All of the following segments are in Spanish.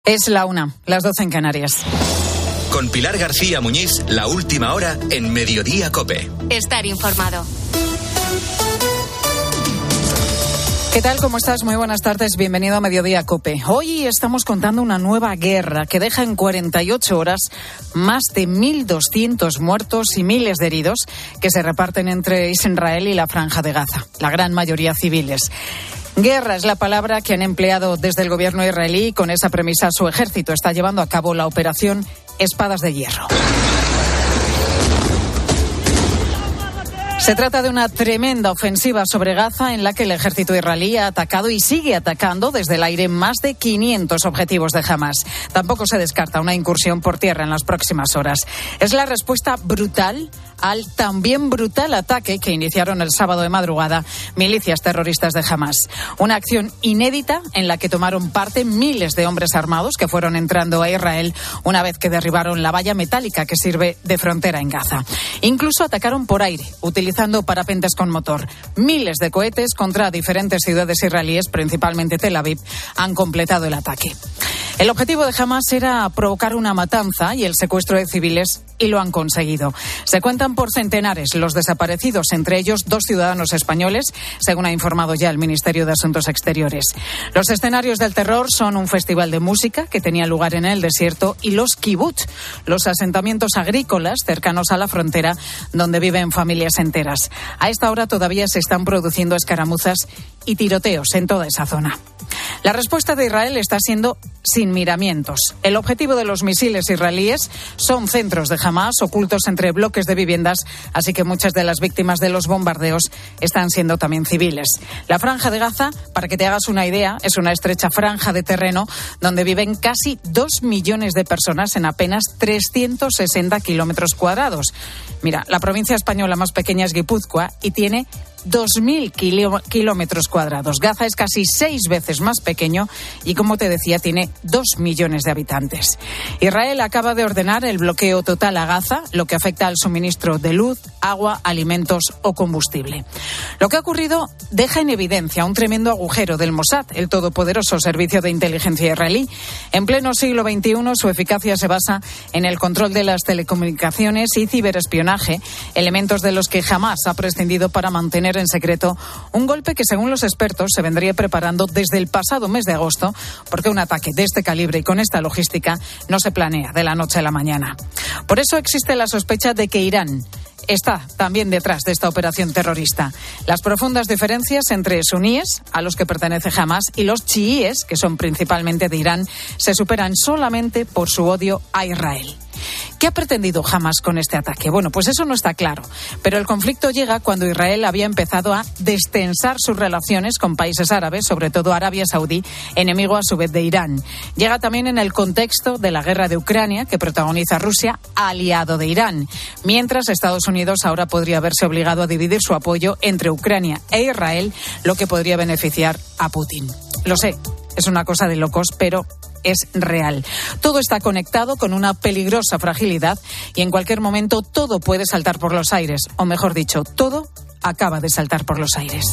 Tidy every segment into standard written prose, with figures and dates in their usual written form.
Es la 1, las 12 en Canarias. Con Pilar García Muñiz, la última hora en Mediodía COPE. Estar informado. ¿Qué tal? ¿Cómo estás? Muy buenas tardes. Bienvenido a Mediodía COPE. Hoy estamos contando una nueva guerra que deja en 48 horas más de 1.200 muertos y miles de heridos que se reparten entre Israel y la Franja de Gaza, la gran mayoría civiles. Guerra es la palabra que han empleado desde el gobierno israelí y con esa premisa su ejército está llevando a cabo la operación Espadas de Hierro. Se trata de una tremenda ofensiva sobre Gaza en la que el ejército israelí ha atacado y sigue atacando desde el aire más de 500 objetivos de Hamás. Tampoco se descarta una incursión por tierra en las próximas horas. Es la respuesta brutal al también brutal ataque que iniciaron el sábado de madrugada milicias terroristas de Hamás. Una acción inédita en la que tomaron parte miles de hombres armados que fueron entrando a Israel una vez que derribaron la valla metálica que sirve de frontera en Gaza. Incluso atacaron por aire, utilizando parapentes con motor. Miles de cohetes contra diferentes ciudades israelíes, principalmente Tel Aviv, han completado el ataque. El objetivo de Hamás era provocar una matanza y el secuestro de civiles, y lo han conseguido. Se cuentan por centenares los desaparecidos, entre ellos 2 ciudadanos españoles, según ha informado ya el Ministerio de Asuntos Exteriores. Los escenarios del terror son un festival de música que tenía lugar en el desierto y los kibbutz, los asentamientos agrícolas cercanos a la frontera donde viven familias enteras. A esta hora todavía se están produciendo escaramuzas y tiroteos en toda esa zona. La respuesta de Israel está siendo sin miramientos. El objetivo de los misiles israelíes son centros de Hamás ocultos entre bloques de viviendas, así que muchas de las víctimas de los bombardeos están siendo también civiles. La Franja de Gaza, para que te hagas una idea, es una estrecha franja de terreno donde viven casi 2 millones de personas en apenas 360 kilómetros cuadrados. Mira, la provincia española más pequeña es Guipúzcoa y tiene 2.000 kilómetros cuadrados. Gaza es casi 6 veces más pequeño y, como te decía, tiene 2 millones de habitantes. Israel acaba de ordenar el bloqueo total a Gaza, lo que afecta al suministro de luz, agua, alimentos o combustible. Lo que ha ocurrido deja en evidencia un tremendo agujero del Mossad, el todopoderoso servicio de inteligencia israelí. En pleno siglo XXI, su eficacia se basa en el control de las telecomunicaciones y ciberespionaje, elementos de los que jamás ha prescindido para mantener en secreto un golpe que, según los expertos, se vendría preparando desde el pasado mes de agosto, porque un ataque de este calibre y con esta logística no se planea de la noche a la mañana. Por eso existe la sospecha de que Irán está también detrás de esta operación terrorista. Las profundas diferencias entre suníes, a los que pertenece Hamás, y los chiíes, que son principalmente de Irán, se superan solamente por su odio a Israel. ¿Qué ha pretendido Hamás con este ataque? Bueno, pues eso no está claro, pero el conflicto llega cuando Israel había empezado a destensar sus relaciones con países árabes, sobre todo Arabia Saudí, enemigo a su vez de Irán. Llega también en el contexto de la guerra de Ucrania, que protagoniza Rusia, aliado de Irán, mientras Estados Unidos ahora podría verse obligado a dividir su apoyo entre Ucrania e Israel, lo que podría beneficiar a Putin. Lo sé, es una cosa de locos, pero es real. Todo está conectado con una peligrosa fragilidad y en cualquier momento todo puede saltar por los aires, o mejor dicho, todo acaba de saltar por los aires.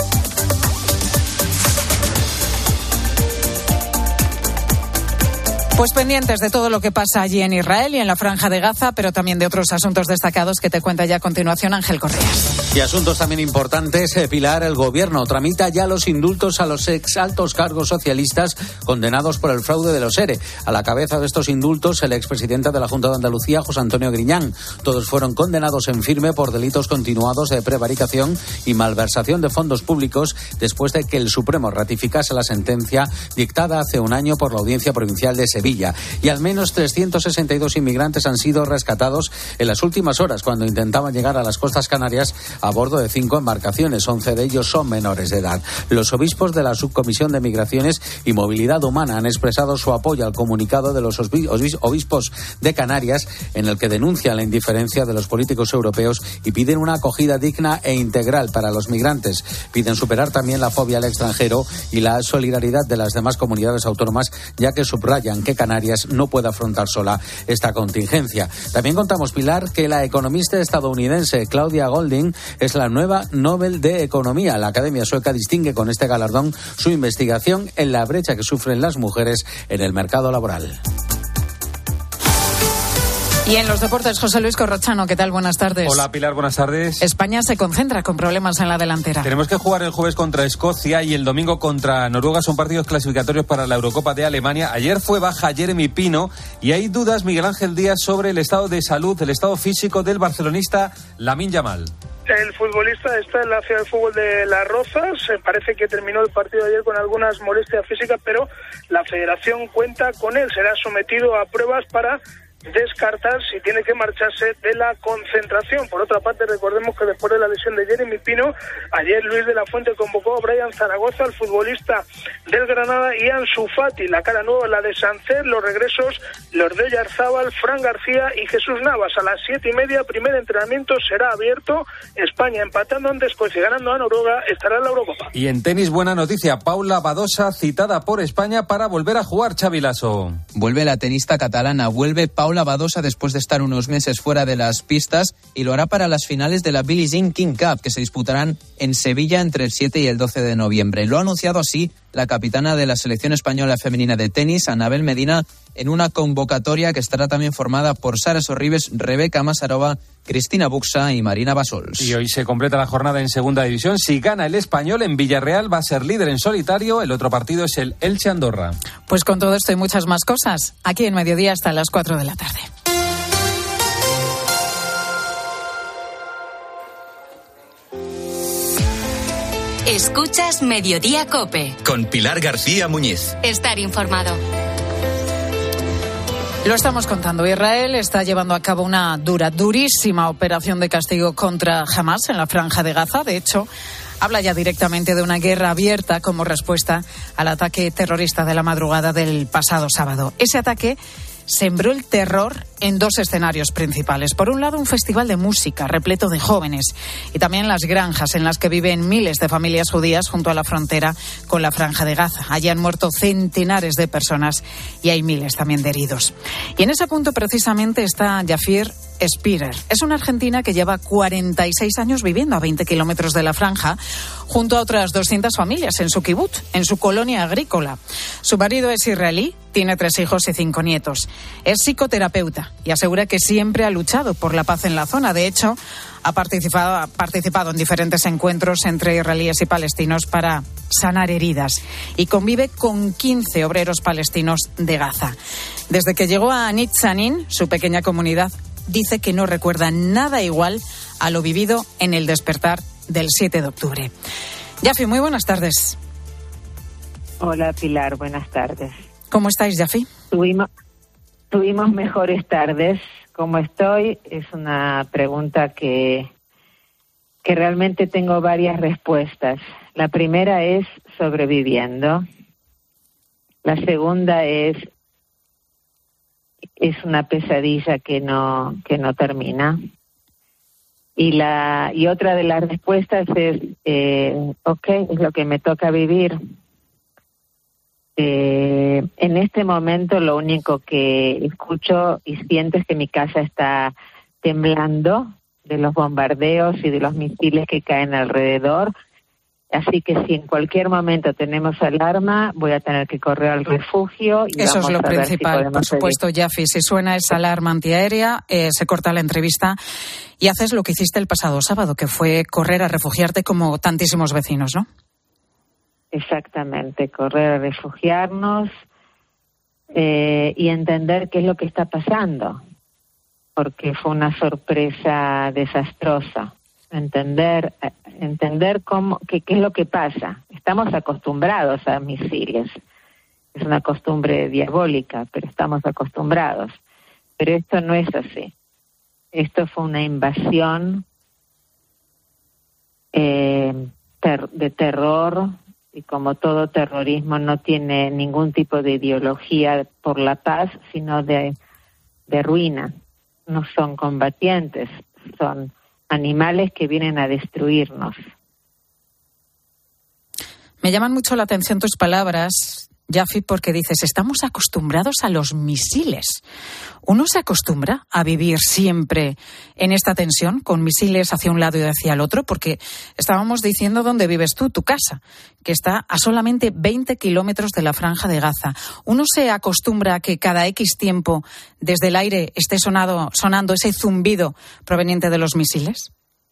Pues pendientes de todo lo que pasa allí en Israel y en la Franja de Gaza, pero también de otros asuntos destacados que te cuenta ya a continuación Ángel Correas. Y asuntos también importantes, Pilar, el Gobierno tramita ya los indultos a los exaltos cargos socialistas condenados por el fraude de los ERE. A la cabeza de estos indultos, el expresidente de la Junta de Andalucía, José Antonio Griñán. Todos fueron condenados en firme por delitos continuados de prevaricación y malversación de fondos públicos después de que el Supremo ratificase la sentencia dictada hace un año por la Audiencia Provincial de Sevilla. Y al menos 362 inmigrantes han sido rescatados en las últimas horas cuando intentaban llegar a las costas canarias a bordo de 5 embarcaciones. 11 de ellos son menores de edad. Los obispos de la Subcomisión de Migraciones y Movilidad Humana han expresado su apoyo al comunicado de los obispos de Canarias, en el que denuncian la indiferencia de los políticos europeos y piden una acogida digna e integral para los migrantes. Piden superar también la fobia al extranjero y la solidaridad de las demás comunidades autónomas, ya que subrayan que Canarias no puede afrontar sola esta contingencia. También contamos, Pilar, que la economista estadounidense Claudia Goldin es la nueva Nobel de Economía. La Academia Sueca distingue con este galardón su investigación en la brecha que sufren las mujeres en el mercado laboral. Y en los deportes, José Luis Corrochano, ¿qué tal? Buenas tardes. Hola, Pilar, buenas tardes. España se concentra con problemas en la delantera. Tenemos que jugar el jueves contra Escocia y el domingo contra Noruega. Son partidos clasificatorios para la Eurocopa de Alemania. Ayer fue baja Jeremy Pino y hay dudas, Miguel Ángel Díaz, sobre el estado de salud, el estado físico del barcelonista Lamine Yamal. El futbolista está en la Ciudad de Fútbol de Las Rozas. Parece que terminó el partido ayer con algunas molestias físicas, pero la federación cuenta con él. Será sometido a pruebas para descartar si tiene que marcharse de la concentración. Por otra parte, recordemos que después de la lesión de Jeremy Pino, ayer Luis de la Fuente convocó a Brian Zaragoza, el futbolista del Granada, y Ansu Fati. La cara nueva, la de Sánchez, los regresos, los de Oyarzábal, Fran García y Jesús Navas. A las 7:30, primer entrenamiento será abierto. España empatando ante Escocia y ganando a Noruega, estará en la Eurocopa. Y en tenis, buena noticia, Paula Badosa citada por España para volver a jugar, Xavi Lasso. Vuelve la tenista catalana, vuelve Paula Badosa después de estar unos meses fuera de las pistas y lo hará para las finales de la Billie Jean King Cup que se disputarán en Sevilla entre el 7 y el 12 de noviembre. Lo ha anunciado así la capitana de la selección española femenina de tenis, Anabel Medina, en una convocatoria que estará también formada por Sara Sorribes, Rebeca Masarova, Cristina Buxa y Marina Basols. Y hoy se completa la jornada en segunda división. Si gana el Español en Villarreal va a ser líder en solitario. El otro partido es el Elche Andorra. Pues con todo esto y muchas más cosas, aquí en Mediodía hasta las 4 de la tarde. Escuchas Mediodía COPE. Con Pilar García Muñiz. Estar informado. Lo estamos contando. Israel está llevando a cabo una durísima operación de castigo contra Hamás en la Franja de Gaza. De hecho, habla ya directamente de una guerra abierta como respuesta al ataque terrorista de la madrugada del pasado sábado. Ese ataque sembró el terror en dos escenarios principales. Por un lado, un festival de música repleto de jóvenes y también las granjas en las que viven miles de familias judías junto a la frontera con la Franja de Gaza. Allí han muerto centenares de personas y hay miles también de heridos. Y en ese punto precisamente está Jafir Spirer. Es una argentina que lleva 46 años viviendo a 20 kilómetros de la franja, junto a otras 200 familias en su kibutz, en su colonia agrícola. Su marido es israelí, tiene 3 hijos y 5 nietos. Es psicoterapeuta y asegura que siempre ha luchado por la paz en la zona. De hecho, ha participado en diferentes encuentros entre israelíes y palestinos para sanar heridas y convive con 15 obreros palestinos de Gaza. Desde que llegó a Nitzanin, su pequeña comunidad, dice que no recuerda nada igual a lo vivido en el despertar del 7 de octubre. Yafi, muy buenas tardes. Hola Pilar, buenas tardes. ¿Cómo estáis, Yafi? Tuvimos mejores tardes. ¿Cómo estoy? Es una pregunta que realmente tengo varias respuestas. La primera es sobreviviendo. La segunda es una pesadilla que no termina. Y otra de las respuestas es, es lo que me toca vivir. En este momento lo único que escucho y siento es que mi casa está temblando de los bombardeos y de los misiles que caen alrededor. Así que si en cualquier momento tenemos alarma, voy a tener que correr al refugio. Y eso es lo principal, por supuesto, Yafi. Si suena esa alarma antiaérea, se corta la entrevista y haces lo que hiciste el pasado sábado, que fue correr a refugiarte como tantísimos vecinos, ¿no? Exactamente, correr a refugiarnos y entender qué es lo que está pasando, porque fue una sorpresa desastrosa. Entender qué es lo que pasa. Estamos acostumbrados a misiles. Es una costumbre diabólica, pero estamos acostumbrados. Pero esto no es así. Esto fue una invasión de terror, y como todo terrorismo no tiene ningún tipo de ideología por la paz, sino de ruina. No son combatientes, son animales que vienen a destruirnos. Me llaman mucho la atención tus palabras Yafi, porque dices, estamos acostumbrados a los misiles. ¿Uno se acostumbra a vivir siempre en esta tensión, con misiles hacia un lado y hacia el otro? Porque estábamos diciendo dónde vives tú, tu casa, que está a solamente 20 kilómetros de la Franja de Gaza. ¿Uno se acostumbra a que cada X tiempo desde el aire esté sonando ese zumbido proveniente de los misiles?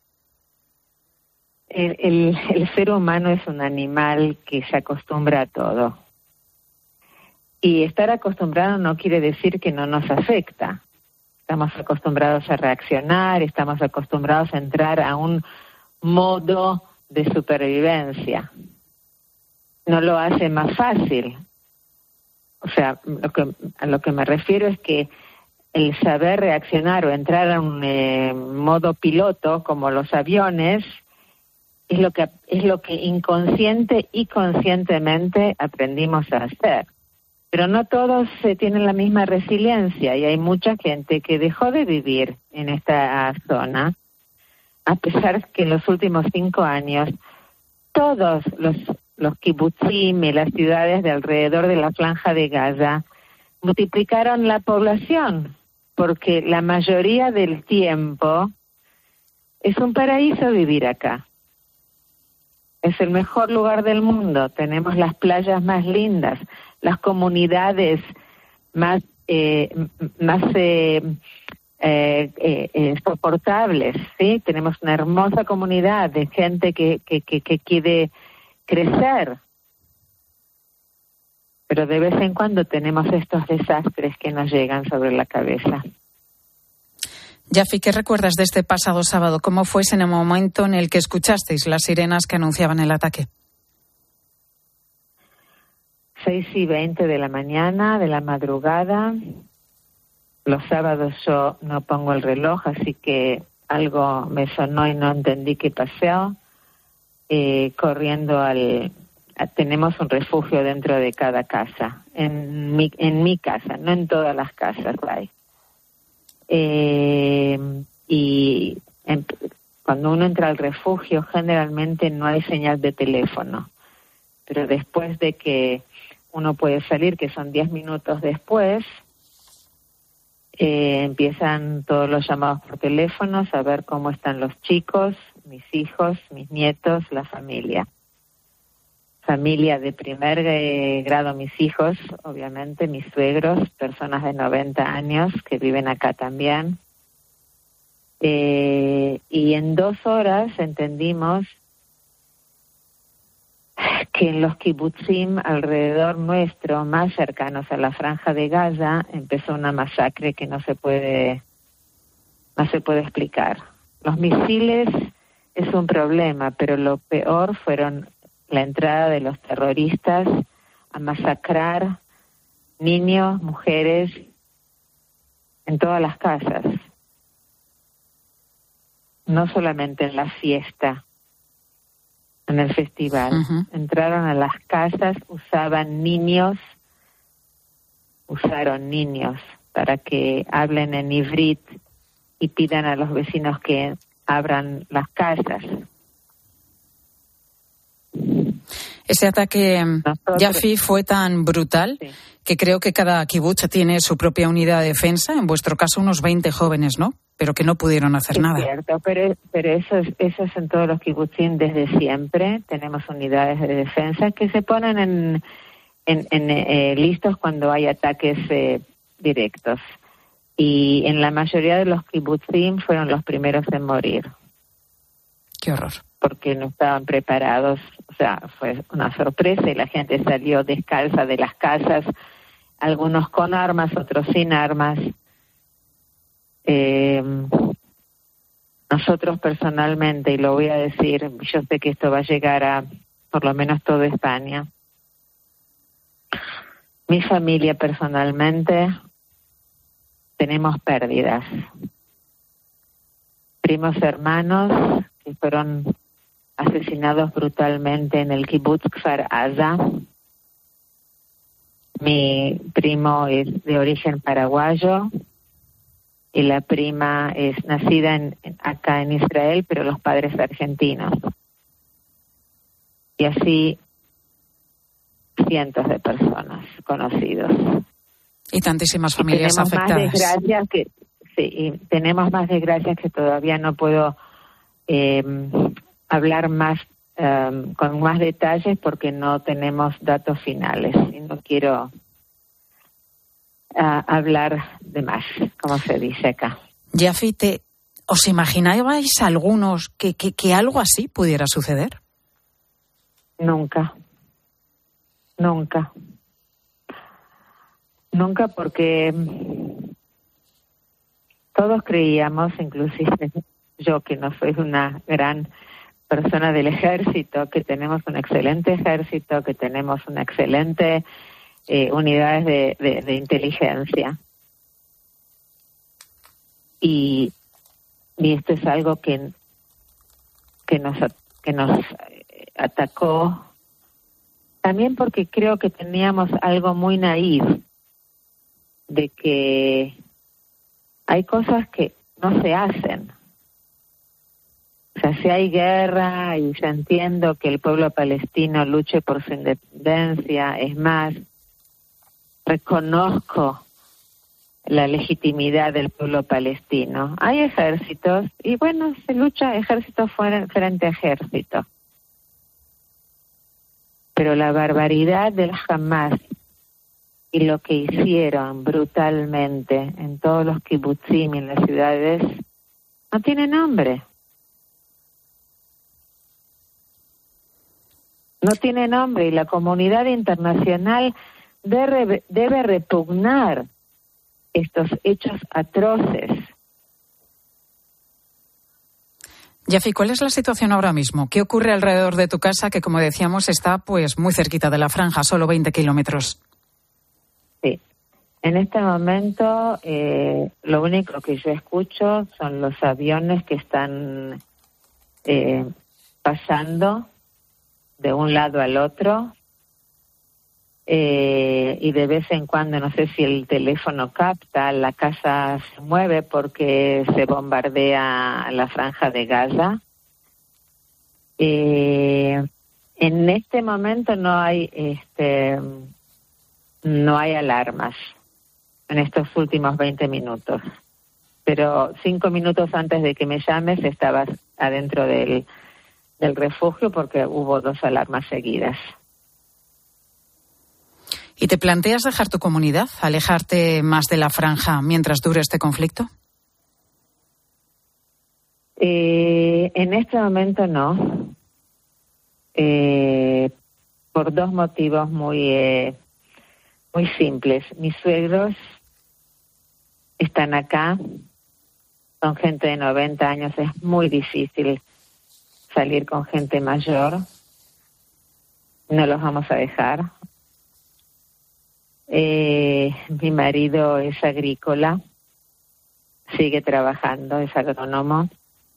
El ser humano es un animal que se acostumbra a todo. Y estar acostumbrado no quiere decir que no nos afecta. Estamos acostumbrados a reaccionar, estamos acostumbrados a entrar a un modo de supervivencia. No lo hace más fácil. O sea, a lo que me refiero es que el saber reaccionar o entrar a un modo piloto, como los aviones, es lo que inconsciente y conscientemente aprendimos a hacer. Pero no todos tienen la misma resiliencia y hay mucha gente que dejó de vivir en esta zona, a pesar que en los últimos 5 años todos los kibutzim y las ciudades de alrededor de la Franja de Gaza multiplicaron la población, porque la mayoría del tiempo es un paraíso vivir acá. Es el mejor lugar del mundo, tenemos las playas más lindas, las comunidades más soportables, ¿sí? Tenemos una hermosa comunidad de gente que quiere crecer, pero de vez en cuando tenemos estos desastres que nos llegan sobre la cabeza. Yafi, ¿qué recuerdas de este pasado sábado? ¿Cómo fue en el momento en el que escuchasteis las sirenas que anunciaban el ataque? 6:20 de la mañana, de la madrugada. Los sábados yo no pongo el reloj, así que algo me sonó y no entendí qué pasó. Corriendo tenemos un refugio dentro de cada casa. En mi casa, no en todas las casas hay. Y cuando uno entra al refugio generalmente no hay señal de teléfono, pero después de que uno puede salir, que son 10 minutos después, empiezan todos los llamados por teléfono, saber cómo están los chicos, mis hijos, mis nietos, la familia. Familia de primer grado, mis hijos, obviamente, mis suegros, personas de 90 años que viven acá también. Y en 2 horas entendimos que en los kibutzim alrededor nuestro, más cercanos a la Franja de Gaza, empezó una masacre que no se puede explicar. Los misiles es un problema, pero lo peor fueron la entrada de los terroristas a masacrar niños, mujeres, en todas las casas. No solamente en la fiesta, en el festival. Uh-huh. Entraron a las casas, usaron niños para que hablen en ivrit y pidan a los vecinos que abran las casas. Ese ataque, Yafi, fue tan brutal que creo que cada kibutz tiene su propia unidad de defensa. En vuestro caso, unos 20 jóvenes, ¿no? Pero que no pudieron hacer nada. Es cierto, pero eso es en todos los kibutzim desde siempre. Tenemos unidades de defensa que se ponen listos cuando hay ataques directos. Y en la mayoría de los kibutzim fueron los primeros en morir. Qué horror. Porque no estaban preparados, o sea, fue una sorpresa y la gente salió descalza de las casas, algunos con armas, otros sin armas. Nosotros personalmente, y lo voy a decir, yo sé que esto va a llegar a por lo menos toda España. Mi familia personalmente tenemos pérdidas. Primos hermanos que fueron asesinados brutalmente en el kibutz Kfar Aza. Mi primo es de origen paraguayo y la prima es nacida acá en Israel, pero los padres argentinos. Y así cientos de personas, conocidos. Y tantísimas familias tenemos afectadas. Más desgracias y tenemos más desgracias que todavía no puedo hablar más con más detalles porque no tenemos datos finales y no quiero hablar de más, como se dice acá. Yafi, ¿os imaginabais algunos que algo así pudiera suceder? Nunca, porque todos creíamos, inclusive yo que no soy una gran persona del ejército, que tenemos un excelente ejército, que tenemos una excelente unidades de inteligencia. Y esto es algo que nos atacó, también porque creo que teníamos algo muy naif, de que hay cosas que no se hacen. O sea, si hay guerra y yo entiendo que el pueblo palestino luche por su independencia, es más, reconozco la legitimidad del pueblo palestino. Hay ejércitos y bueno, se lucha ejército frente a ejército. Pero la barbaridad del Hamas y lo que hicieron brutalmente en todos los kibutzim y en las ciudades no tiene nombre. No tiene nombre y la comunidad internacional debe repugnar estos hechos atroces. Yafi, ¿cuál es la situación ahora mismo? ¿Qué ocurre alrededor de tu casa, que como decíamos está pues muy cerquita de la franja, solo 20 kilómetros? Sí. En este momento lo único que yo escucho son los aviones que están pasando de un lado al otro y de vez en cuando, no sé si el teléfono capta, la casa se mueve porque se bombardea la franja de Gaza. En este momento no hay alarmas en estos últimos 20 minutos, pero 5 minutos antes de que me llames estabas adentro del refugio porque hubo 2 alarmas seguidas. ¿Y te planteas dejar tu comunidad, alejarte más de la franja mientras dure este conflicto? En este momento no, por 2 motivos muy simples. Mis suegros están acá, son gente de 90 años, es muy difícil salir con gente mayor, no los vamos a dejar. Mi marido es agrícola, sigue trabajando, es agrónomo.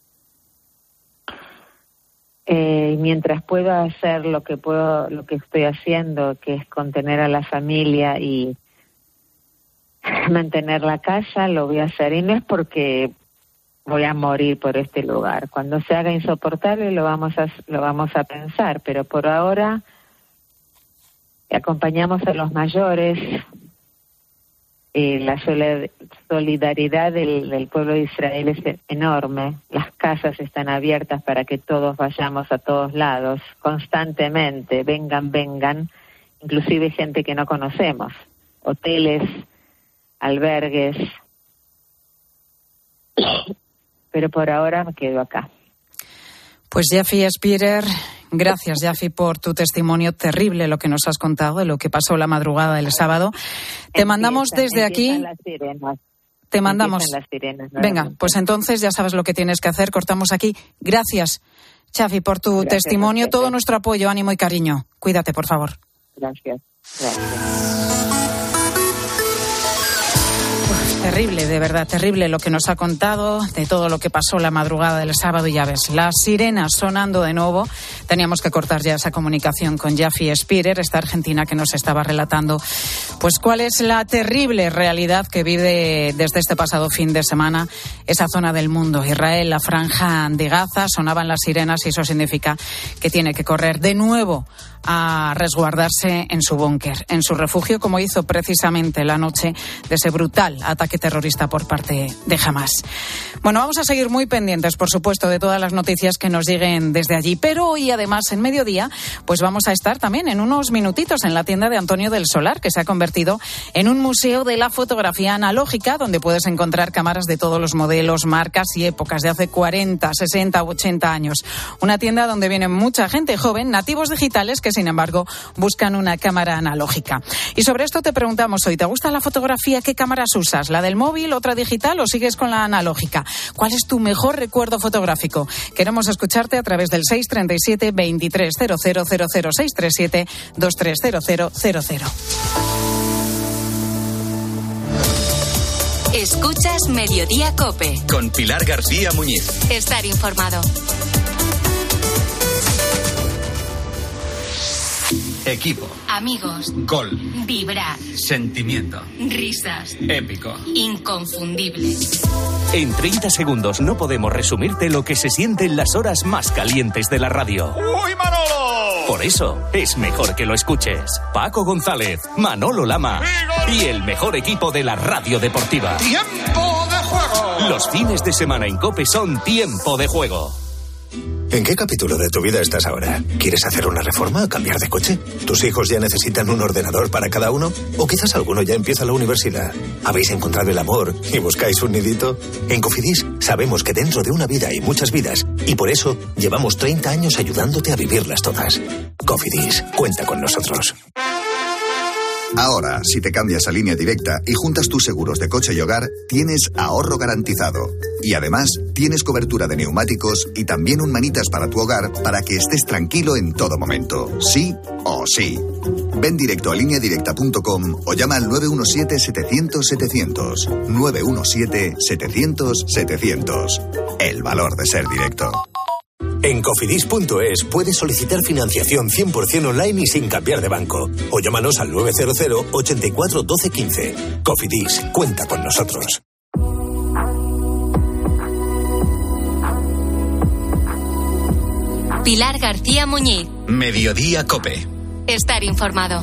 Mientras puedo hacer lo que estoy haciendo, que es contener a la familia y mantener la casa, lo voy a hacer. Y no es porque voy a morir por este lugar. Cuando se haga insoportable lo vamos a pensar, pero por ahora acompañamos a los mayores. La solidaridad del pueblo de Israel es enorme. Las casas están abiertas para que todos vayamos a todos lados, constantemente, vengan, inclusive gente que no conocemos, hoteles, albergues. Pero por ahora me quedo acá. Pues Yafi Spierer, gracias Yafi por tu testimonio terrible, lo que nos has contado de lo que pasó la madrugada del sábado. Te mandamos desde aquí. Las sirenas. Te mandamos. Las sirenas, venga, pues entonces ya sabes lo que tienes que hacer. Cortamos aquí. Gracias, Yafi, por tu testimonio. Todo nuestro apoyo, ánimo y cariño. Cuídate, por favor. Gracias. Terrible, de verdad, terrible lo que nos ha contado de todo lo que pasó la madrugada del sábado. Y ya ves, las sirenas sonando de nuevo. teníamos que cortar ya esa comunicación con Jaffi Spirer, esta argentina que nos estaba relatando pues cuál es la terrible realidad que vive desde este pasado fin de semana esa zona del mundo. Israel, la franja de Gaza, sonaban las sirenas y eso significa que tiene que correr de nuevo a resguardarse en su búnker, en su refugio, como hizo precisamente la noche de ese brutal ataque terrorista por parte de Hamas. Bueno, vamos a seguir muy pendientes, por supuesto, de todas las noticias que nos lleguen desde allí, pero hoy, además, en mediodía, pues vamos a estar también en unos minutitos en la tienda de Antonio del Solar, que se ha convertido en un museo de la fotografía analógica, donde puedes encontrar cámaras de todos los modelos, marcas y épocas de hace 40, 60 u 80 años. Una tienda donde viene mucha gente joven, nativos digitales, que sin embargo buscan una cámara analógica. Y sobre esto te preguntamos hoy, ¿te gusta la fotografía? ¿Qué cámaras usas? ¿La del móvil, otra digital o sigues con la analógica? ¿Cuál es tu mejor recuerdo fotográfico? Queremos escucharte a través del 637 230000, 637 230000. Escuchas Mediodía COPE. Con Pilar García Muñiz. Estar informado. Equipo. Amigos. Gol. Vibrar. Sentimiento. Risas. Épico. Inconfundible. En 30 segundos no podemos resumirte lo que se siente en las horas más calientes de la radio. ¡Uy, Manolo! Por eso, es mejor que lo escuches. Paco González, Manolo Lama y el mejor equipo de la radio deportiva. ¡Tiempo de juego! Los fines de semana en COPE son Tiempo de Juego. ¿En qué capítulo de tu vida estás ahora? ¿Quieres hacer una reforma o cambiar de coche? ¿Tus hijos ya necesitan un ordenador para cada uno? ¿O quizás alguno ya empieza la universidad? ¿Habéis encontrado el amor y buscáis un nidito? En Cofidis sabemos que dentro de una vida hay muchas vidas y por eso llevamos 30 años ayudándote a vivirlas todas. Cofidis, cuenta con nosotros. Ahora, si te cambias a Línea Directa y juntas tus seguros de coche y hogar, tienes ahorro garantizado. Y además, tienes cobertura de neumáticos y también un manitas para tu hogar para que estés tranquilo en todo momento. Sí o sí. Ven directo a lineadirecta.com o llama al 917-700-700. 917-700-700. El valor de ser directo. En Cofidis.es puedes solicitar financiación 100% online y sin cambiar de banco. O llámanos al 900 84 12 15. Cofidis, cuenta con nosotros. Pilar García Muñiz. Mediodía COPE. Estar informado.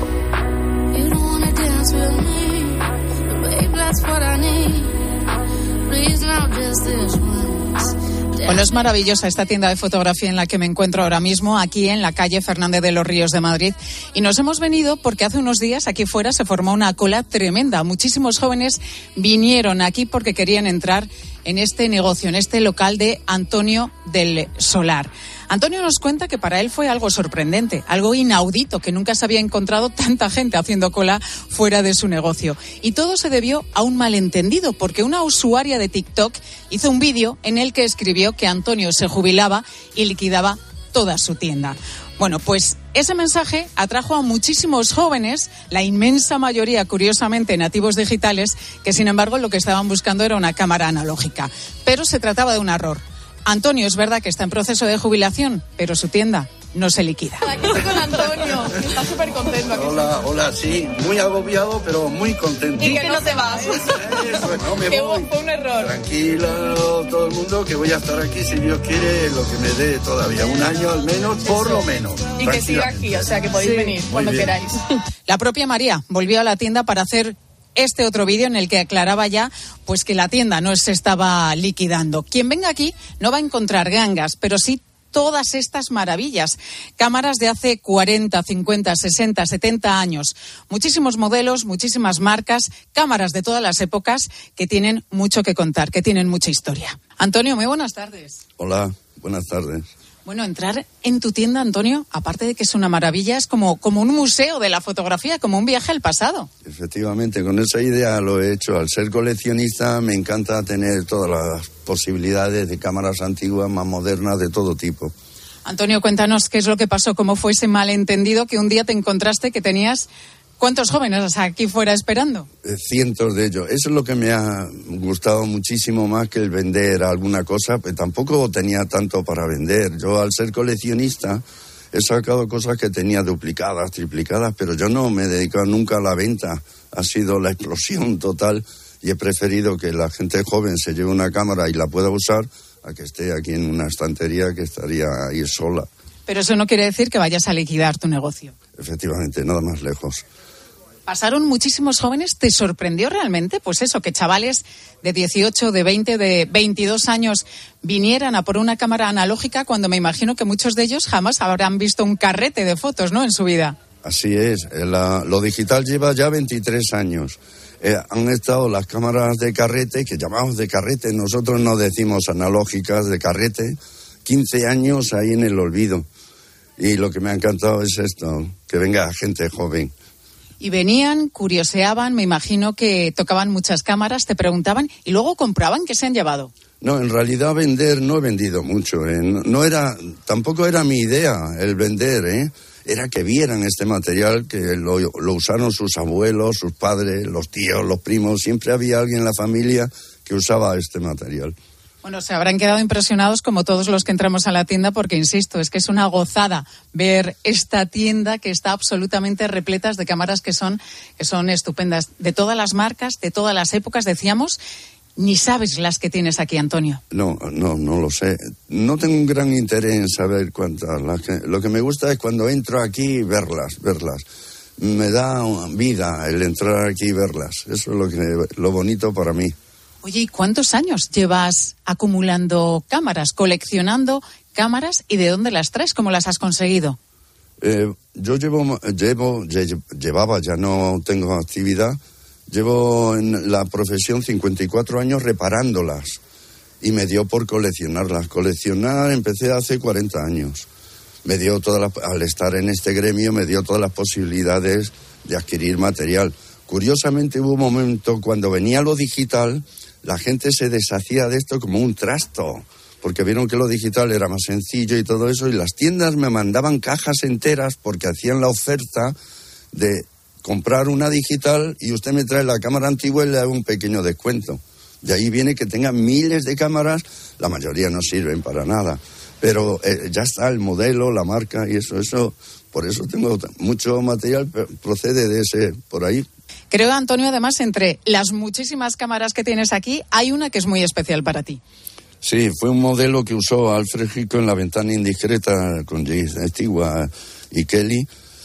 Bueno, es maravillosa esta tienda de fotografía en la que me encuentro ahora mismo, aquí en la calle Fernández de los Ríos de Madrid. Y nos hemos venido porque hace unos días aquí fuera se formó una cola tremenda. Muchísimos jóvenes vinieron aquí porque querían entrar en este negocio, en este local de Antonio del Solar. Antonio nos cuenta que para él fue algo sorprendente, algo inaudito, que nunca se había encontrado tanta gente haciendo cola fuera de su negocio. Y todo se debió a un malentendido, porque una usuaria de TikTok hizo un vídeo en el que escribió que Antonio se jubilaba y liquidaba toda su tienda. Bueno, pues ese mensaje atrajo a muchísimos jóvenes, la inmensa mayoría, curiosamente, nativos digitales, que sin embargo lo que estaban buscando era una cámara analógica. Pero se trataba de un error. Antonio es verdad que está en proceso de jubilación, pero su tienda no se liquida. Aquí estoy con Antonio, está súper contento. Hola, sí, muy agobiado, pero muy contento. ¿Y que no te vas? No me voy. Fue un error. Tranquilo todo el mundo, que voy a estar aquí, si Dios quiere, lo que me dé todavía, un año al menos, por lo menos. Y que siga aquí, o sea que podéis venir cuando queráis. La propia María volvió a la tienda para hacer este otro vídeo en el que aclaraba ya pues que la tienda no se estaba liquidando. Quien venga aquí no va a encontrar gangas, pero sí todas estas maravillas. Cámaras de hace 40, 50, 60, 70 años. Muchísimos modelos, muchísimas marcas, cámaras de todas las épocas que tienen mucho que contar, que tienen mucha historia. Antonio, muy buenas tardes. Hola, buenas tardes. Bueno, entrar en tu tienda, Antonio, aparte de que es una maravilla, es como un museo de la fotografía, como un viaje al pasado. Efectivamente, con esa idea lo he hecho. Al ser coleccionista me encanta tener todas las posibilidades de cámaras antiguas, más modernas, de todo tipo. Antonio, cuéntanos qué es lo que pasó, cómo fue ese malentendido que un día te encontraste que tenías ¿Cuántos jóvenes aquí fuera esperando? Cientos de ellos. Eso es lo que me ha gustado muchísimo más que el vender alguna cosa. Pues tampoco tenía tanto para vender. Yo, al ser coleccionista, he sacado cosas que tenía duplicadas, triplicadas, pero yo no me he dedicado nunca a la venta. Ha sido la explosión total y he preferido que la gente joven se lleve una cámara y la pueda usar a que esté aquí en una estantería que estaría ahí sola. Pero eso no quiere decir que vayas a liquidar tu negocio. Efectivamente, nada más lejos. Pasaron muchísimos jóvenes. ¿Te sorprendió realmente? Pues eso, que chavales de 18, de 20, de 22 años vinieran a por una cámara analógica cuando me imagino que muchos de ellos jamás habrán visto un carrete de fotos, ¿no?, en su vida. Así es. Lo digital lleva ya 23 años. Han estado las cámaras de carrete, que llamamos de carrete, nosotros no decimos analógicas, de carrete, 15 años ahí en el olvido. Y lo que me ha encantado es esto, que venga gente joven. Y venían, curioseaban, me imagino que tocaban muchas cámaras, te preguntaban y luego compraban. ¿Qué se han llevado? No, en realidad vender no he vendido mucho. Tampoco era mi idea el vender, Era que vieran este material, que lo usaron sus abuelos, sus padres, los tíos, los primos. Siempre había alguien en la familia que usaba este material. Bueno, se habrán quedado impresionados como todos los que entramos a la tienda porque, insisto, es que es una gozada ver esta tienda que está absolutamente repleta de cámaras que son estupendas. De todas las marcas, de todas las épocas, decíamos, ni sabes las que tienes aquí, Antonio. No lo sé. No tengo un gran interés en saber cuántas. Lo que me gusta es cuando entro aquí verlas. Me da vida el entrar aquí y verlas. Eso es lo bonito para mí. Oye, ¿y cuántos años llevas acumulando cámaras, coleccionando cámaras, y de dónde las traes? ¿Cómo las has conseguido? Yo llevaba, ya no tengo actividad, llevo en la profesión 54 años reparándolas y me dio por coleccionarlas. Coleccionar empecé hace 40 años. Al estar en este gremio me dio todas las posibilidades de adquirir material. Curiosamente hubo un momento cuando venía lo digital, la gente se deshacía de esto como un trasto, porque vieron que lo digital era más sencillo y todo eso, y las tiendas me mandaban cajas enteras porque hacían la oferta de comprar una digital y usted me trae la cámara antigua y le da un pequeño descuento. De ahí viene que tenga miles de cámaras, la mayoría no sirven para nada, pero ya está el modelo, la marca y eso, por eso tengo mucho material, procede de ese, por ahí. Creo, Antonio, además, entre las muchísimas cámaras que tienes aquí, hay una que es muy especial para ti. Sí, fue un modelo que usó Alfred Hitchcock en La ventana indiscreta con James Stewart y Kelly,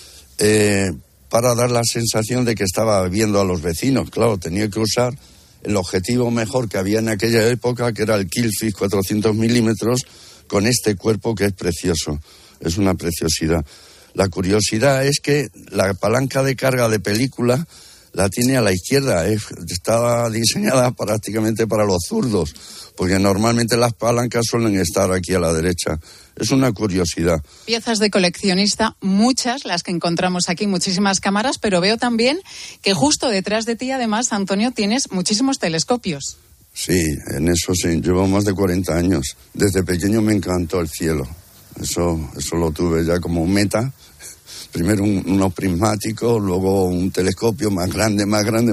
para dar la sensación de que estaba viendo a los vecinos. Claro, tenía que usar el objetivo mejor que había en aquella época, que era el Killfish 400 milímetros, con este cuerpo que es precioso. Es una preciosidad. La curiosidad es que la palanca de carga de película la tiene a la izquierda, estaba diseñada prácticamente para los zurdos, porque normalmente las palancas suelen estar aquí a la derecha. Es una curiosidad. Piezas de coleccionista, muchas las que encontramos aquí, muchísimas cámaras, pero veo también que justo detrás de ti, además, Antonio, tienes muchísimos telescopios. Sí, en eso sí, llevo más de 40 años. Desde pequeño me encantó el cielo. Eso lo tuve ya como meta. Primero unos prismáticos, luego un telescopio más grande.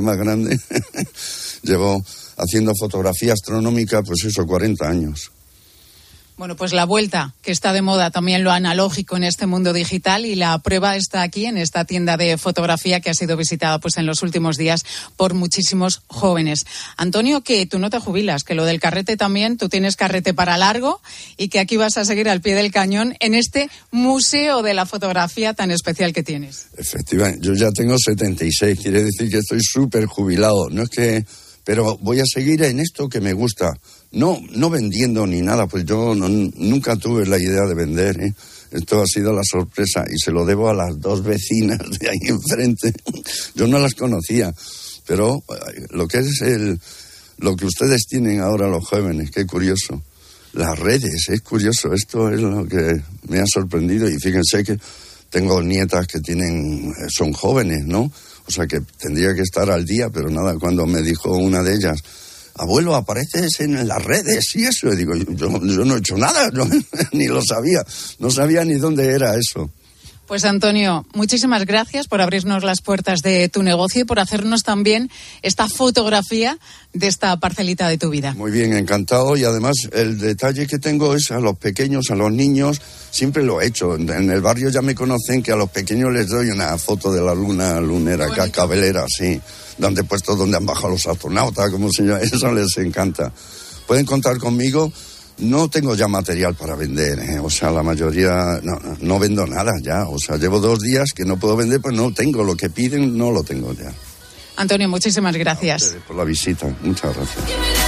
Llevo haciendo fotografía astronómica, 40 años. Bueno, pues la vuelta, que está de moda también lo analógico en este mundo digital, y la prueba está aquí en esta tienda de fotografía que ha sido visitada en los últimos días por muchísimos jóvenes. Antonio, que tú no te jubilas, que lo del carrete también, tú tienes carrete para largo y que aquí vas a seguir al pie del cañón en este museo de la fotografía tan especial que tienes. Efectivamente, yo ya tengo 76, quiere decir que estoy súper jubilado, pero voy a seguir en esto que me gusta. No vendiendo ni nada, pues yo nunca tuve la idea de vender, Esto ha sido la sorpresa y se lo debo a las dos vecinas de ahí enfrente. Yo no las conocía, pero lo que es lo que ustedes tienen ahora los jóvenes, qué curioso. Las redes, es curioso, esto es lo que me ha sorprendido, y fíjense que tengo nietas que son jóvenes, ¿no? O sea que tendría que estar al día, pero nada, cuando me dijo una de ellas: abuelo, apareces en las redes y eso. Y digo, yo no he hecho nada, ni lo sabía. No sabía ni dónde era eso. Pues Antonio, muchísimas gracias por abrirnos las puertas de tu negocio y por hacernos también esta fotografía de esta parcelita de tu vida. Muy bien, encantado. Y además el detalle que tengo es a los pequeños, a los niños, siempre lo he hecho. En el barrio ya me conocen que a los pequeños les doy una foto de la lunera, cascabelera, sí, donde he puesto donde han bajado los astronautas, como se llama, eso les encanta. Pueden contar conmigo. No tengo ya material para vender, o sea, la mayoría no vendo nada ya, o sea, llevo 2 días que no puedo vender, pues no tengo lo que piden, no lo tengo ya. Antonio, muchísimas gracias. A ustedes por la visita, muchas gracias.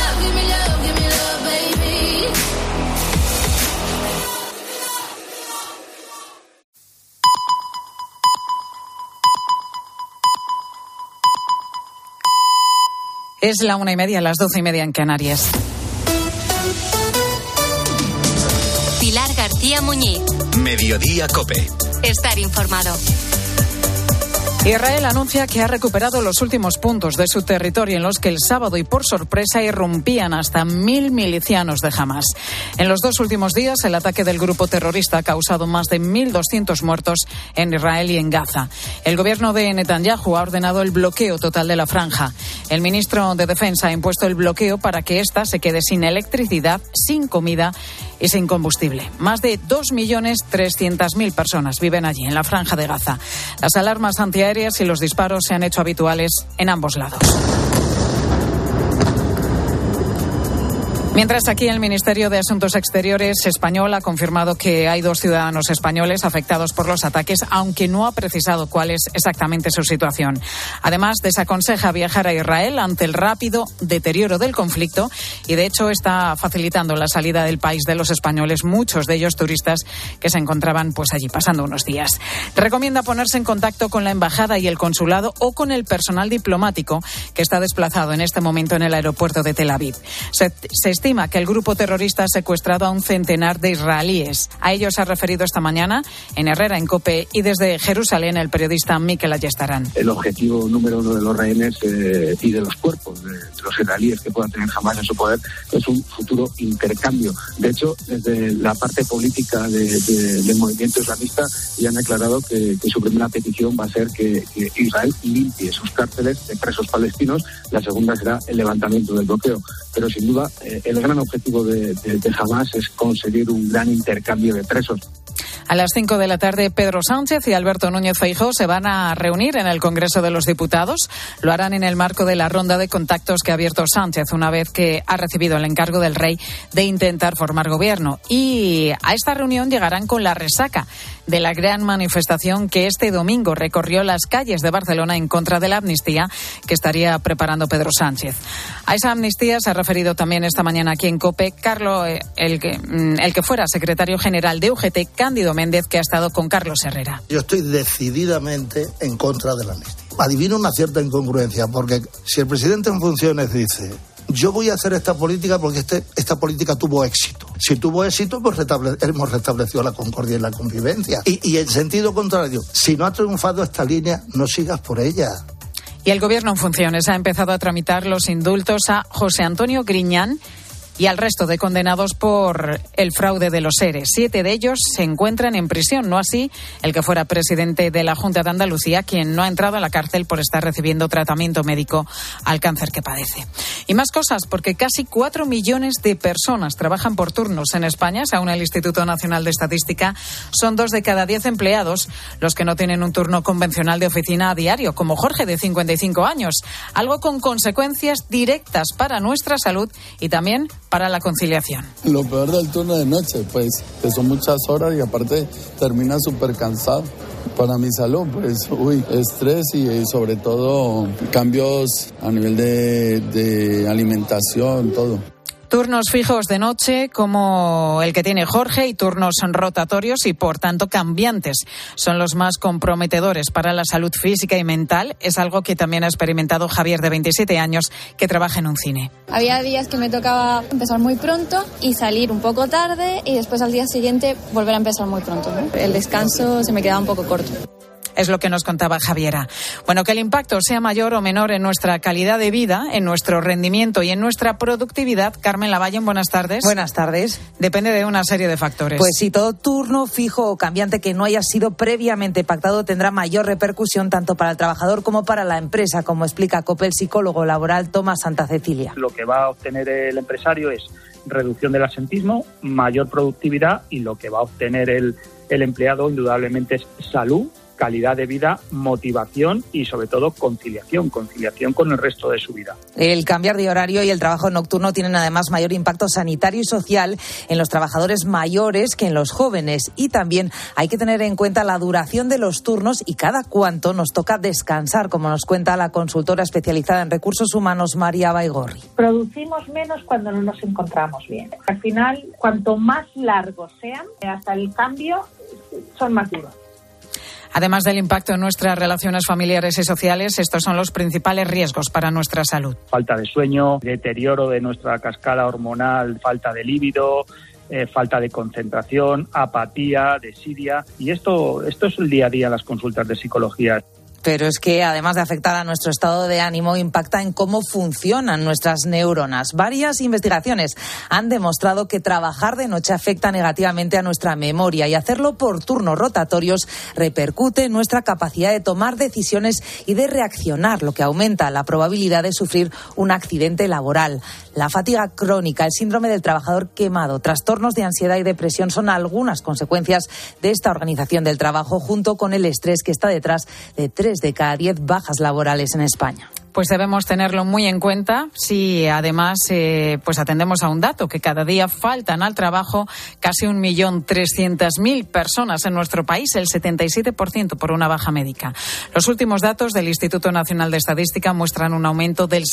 Es la 1:30, las 12:30 en Canarias. Pilar García Muñiz. Mediodía COPE. Estar informado. Israel anuncia que ha recuperado los últimos puntos de su territorio en los que el sábado y por sorpresa irrumpían hasta 1.000 milicianos de Hamás. En los 2 últimos días, el ataque del grupo terrorista ha causado más de 1.200 muertos en Israel y en Gaza. El gobierno de Netanyahu ha ordenado el bloqueo total de la franja. El ministro de Defensa ha impuesto el bloqueo para que ésta se quede sin electricidad, sin comida y sin combustible. Más de 2.300.000 personas viven allí, en la franja de Gaza. Las alarmas antiaéreas y los disparos se han hecho habituales en ambos lados. Mientras aquí el Ministerio de Asuntos Exteriores español ha confirmado que hay 2 ciudadanos españoles afectados por los ataques, aunque no ha precisado cuál es exactamente su situación. Además, desaconseja viajar a Israel ante el rápido deterioro del conflicto y, de hecho, está facilitando la salida del país de los españoles, muchos de ellos turistas que se encontraban pues allí pasando unos días. Recomienda ponerse en contacto con la embajada y el consulado o con el personal diplomático que está desplazado en este momento en el aeropuerto de Tel Aviv. Se estima que el grupo terrorista ha secuestrado a un centenar de israelíes. A ellos se ha referido esta mañana en Herrera, en COPE, y desde Jerusalén el periodista Mikel Ayestarán. El objetivo número 1 de los rehenes y de los cuerpos de los israelíes que puedan tener Hamás en su poder es un futuro intercambio. De hecho, desde la parte política del movimiento islamista ya han aclarado que su primera petición va a ser que Israel limpie sus cárceles de presos palestinos. La segunda será el levantamiento del bloqueo. Pero sin duda el gran objetivo de Hamás es conseguir un gran intercambio de presos. A las 5 de la tarde, Pedro Sánchez y Alberto Núñez Feijóo se van a reunir en el Congreso de los Diputados. Lo harán en el marco de la ronda de contactos que ha abierto Sánchez una vez que ha recibido el encargo del rey de intentar formar gobierno. Y a esta reunión llegarán con la resaca de la gran manifestación que este domingo recorrió las calles de Barcelona en contra de la amnistía que estaría preparando Pedro Sánchez. A esa amnistía se ha referido también esta mañana aquí en COPE Carlos, el que fuera secretario general de UGT, Cándido Méndez, que ha estado con Carlos Herrera. Yo estoy decididamente en contra de la amnistía. Adivino una cierta incongruencia, porque si el presidente en funciones dice: yo voy a hacer esta política porque esta política tuvo éxito. Si tuvo éxito, pues hemos restablecido la concordia y la convivencia. Y en sentido contrario, si no ha triunfado esta línea, no sigas por ella. Y el Gobierno en funciones ha empezado a tramitar los indultos a José Antonio Griñán y al resto de condenados por el fraude de los ERE. 7 de ellos se encuentran en prisión, no así el que fuera presidente de la Junta de Andalucía, quien no ha entrado a la cárcel por estar recibiendo tratamiento médico al cáncer que padece. Y más cosas, porque casi 4 millones de personas trabajan por turnos en España. Según el Instituto Nacional de Estadística, son 2 de cada 10 empleados los que no tienen un turno convencional de oficina a diario, como Jorge, de 55 años. Algo con consecuencias directas para nuestra salud y también para la conciliación. Lo peor del turno de noche, pues, que son muchas horas y aparte termina súper cansado. Para mi salud, pues, estrés y sobre todo cambios a nivel de alimentación, todo. Turnos fijos de noche como el que tiene Jorge y turnos rotatorios y por tanto cambiantes son los más comprometedores para la salud física y mental. Es algo que también ha experimentado Javier, de 27 años, que trabaja en un cine. Había días que me tocaba empezar muy pronto y salir un poco tarde y después al día siguiente volver a empezar muy pronto, ¿no? El descanso se me quedaba un poco corto. Es lo que nos contaba Javiera. Bueno, que el impacto sea mayor o menor en nuestra calidad de vida, en nuestro rendimiento y en nuestra productividad. Carmen Lavallen, buenas tardes. Buenas tardes. Depende de una serie de factores. Pues si todo turno fijo o cambiante que no haya sido previamente pactado tendrá mayor repercusión tanto para el trabajador como para la empresa, como explica COPE el psicólogo laboral Tomás Santa Cecilia. Lo que va a obtener el empresario es reducción del absentismo, mayor productividad, y lo que va a obtener el empleado indudablemente es salud, calidad de vida, motivación y sobre todo conciliación con el resto de su vida. El cambiar de horario y el trabajo nocturno tienen además mayor impacto sanitario y social en los trabajadores mayores que en los jóvenes, y también hay que tener en cuenta la duración de los turnos y cada cuánto nos toca descansar, como nos cuenta la consultora especializada en recursos humanos María Baigorri. Producimos menos cuando no nos encontramos bien. Al final, cuanto más largos sean, hasta el cambio son más duros. Además del impacto en nuestras relaciones familiares y sociales, estos son los principales riesgos para nuestra salud. Falta de sueño, deterioro de nuestra cascada hormonal, falta de líbido, falta de concentración, apatía, desidia. Y esto es el día a día en las consultas de psicología. Pero es que, además de afectar a nuestro estado de ánimo, impacta en cómo funcionan nuestras neuronas. Varias investigaciones han demostrado que trabajar de noche afecta negativamente a nuestra memoria, y hacerlo por turnos rotatorios repercute en nuestra capacidad de tomar decisiones y de reaccionar, lo que aumenta la probabilidad de sufrir un accidente laboral. La fatiga crónica, el síndrome del trabajador quemado, trastornos de ansiedad y depresión son algunas consecuencias de esta organización del trabajo, junto con el estrés que está detrás de 3 de cada 10 bajas laborales en España. Pues debemos tenerlo muy en cuenta si además pues atendemos a un dato, que cada día faltan al trabajo casi 1.300.000 personas en nuestro país, el 77% por una baja médica. Los últimos datos del Instituto Nacional de Estadística muestran un aumento del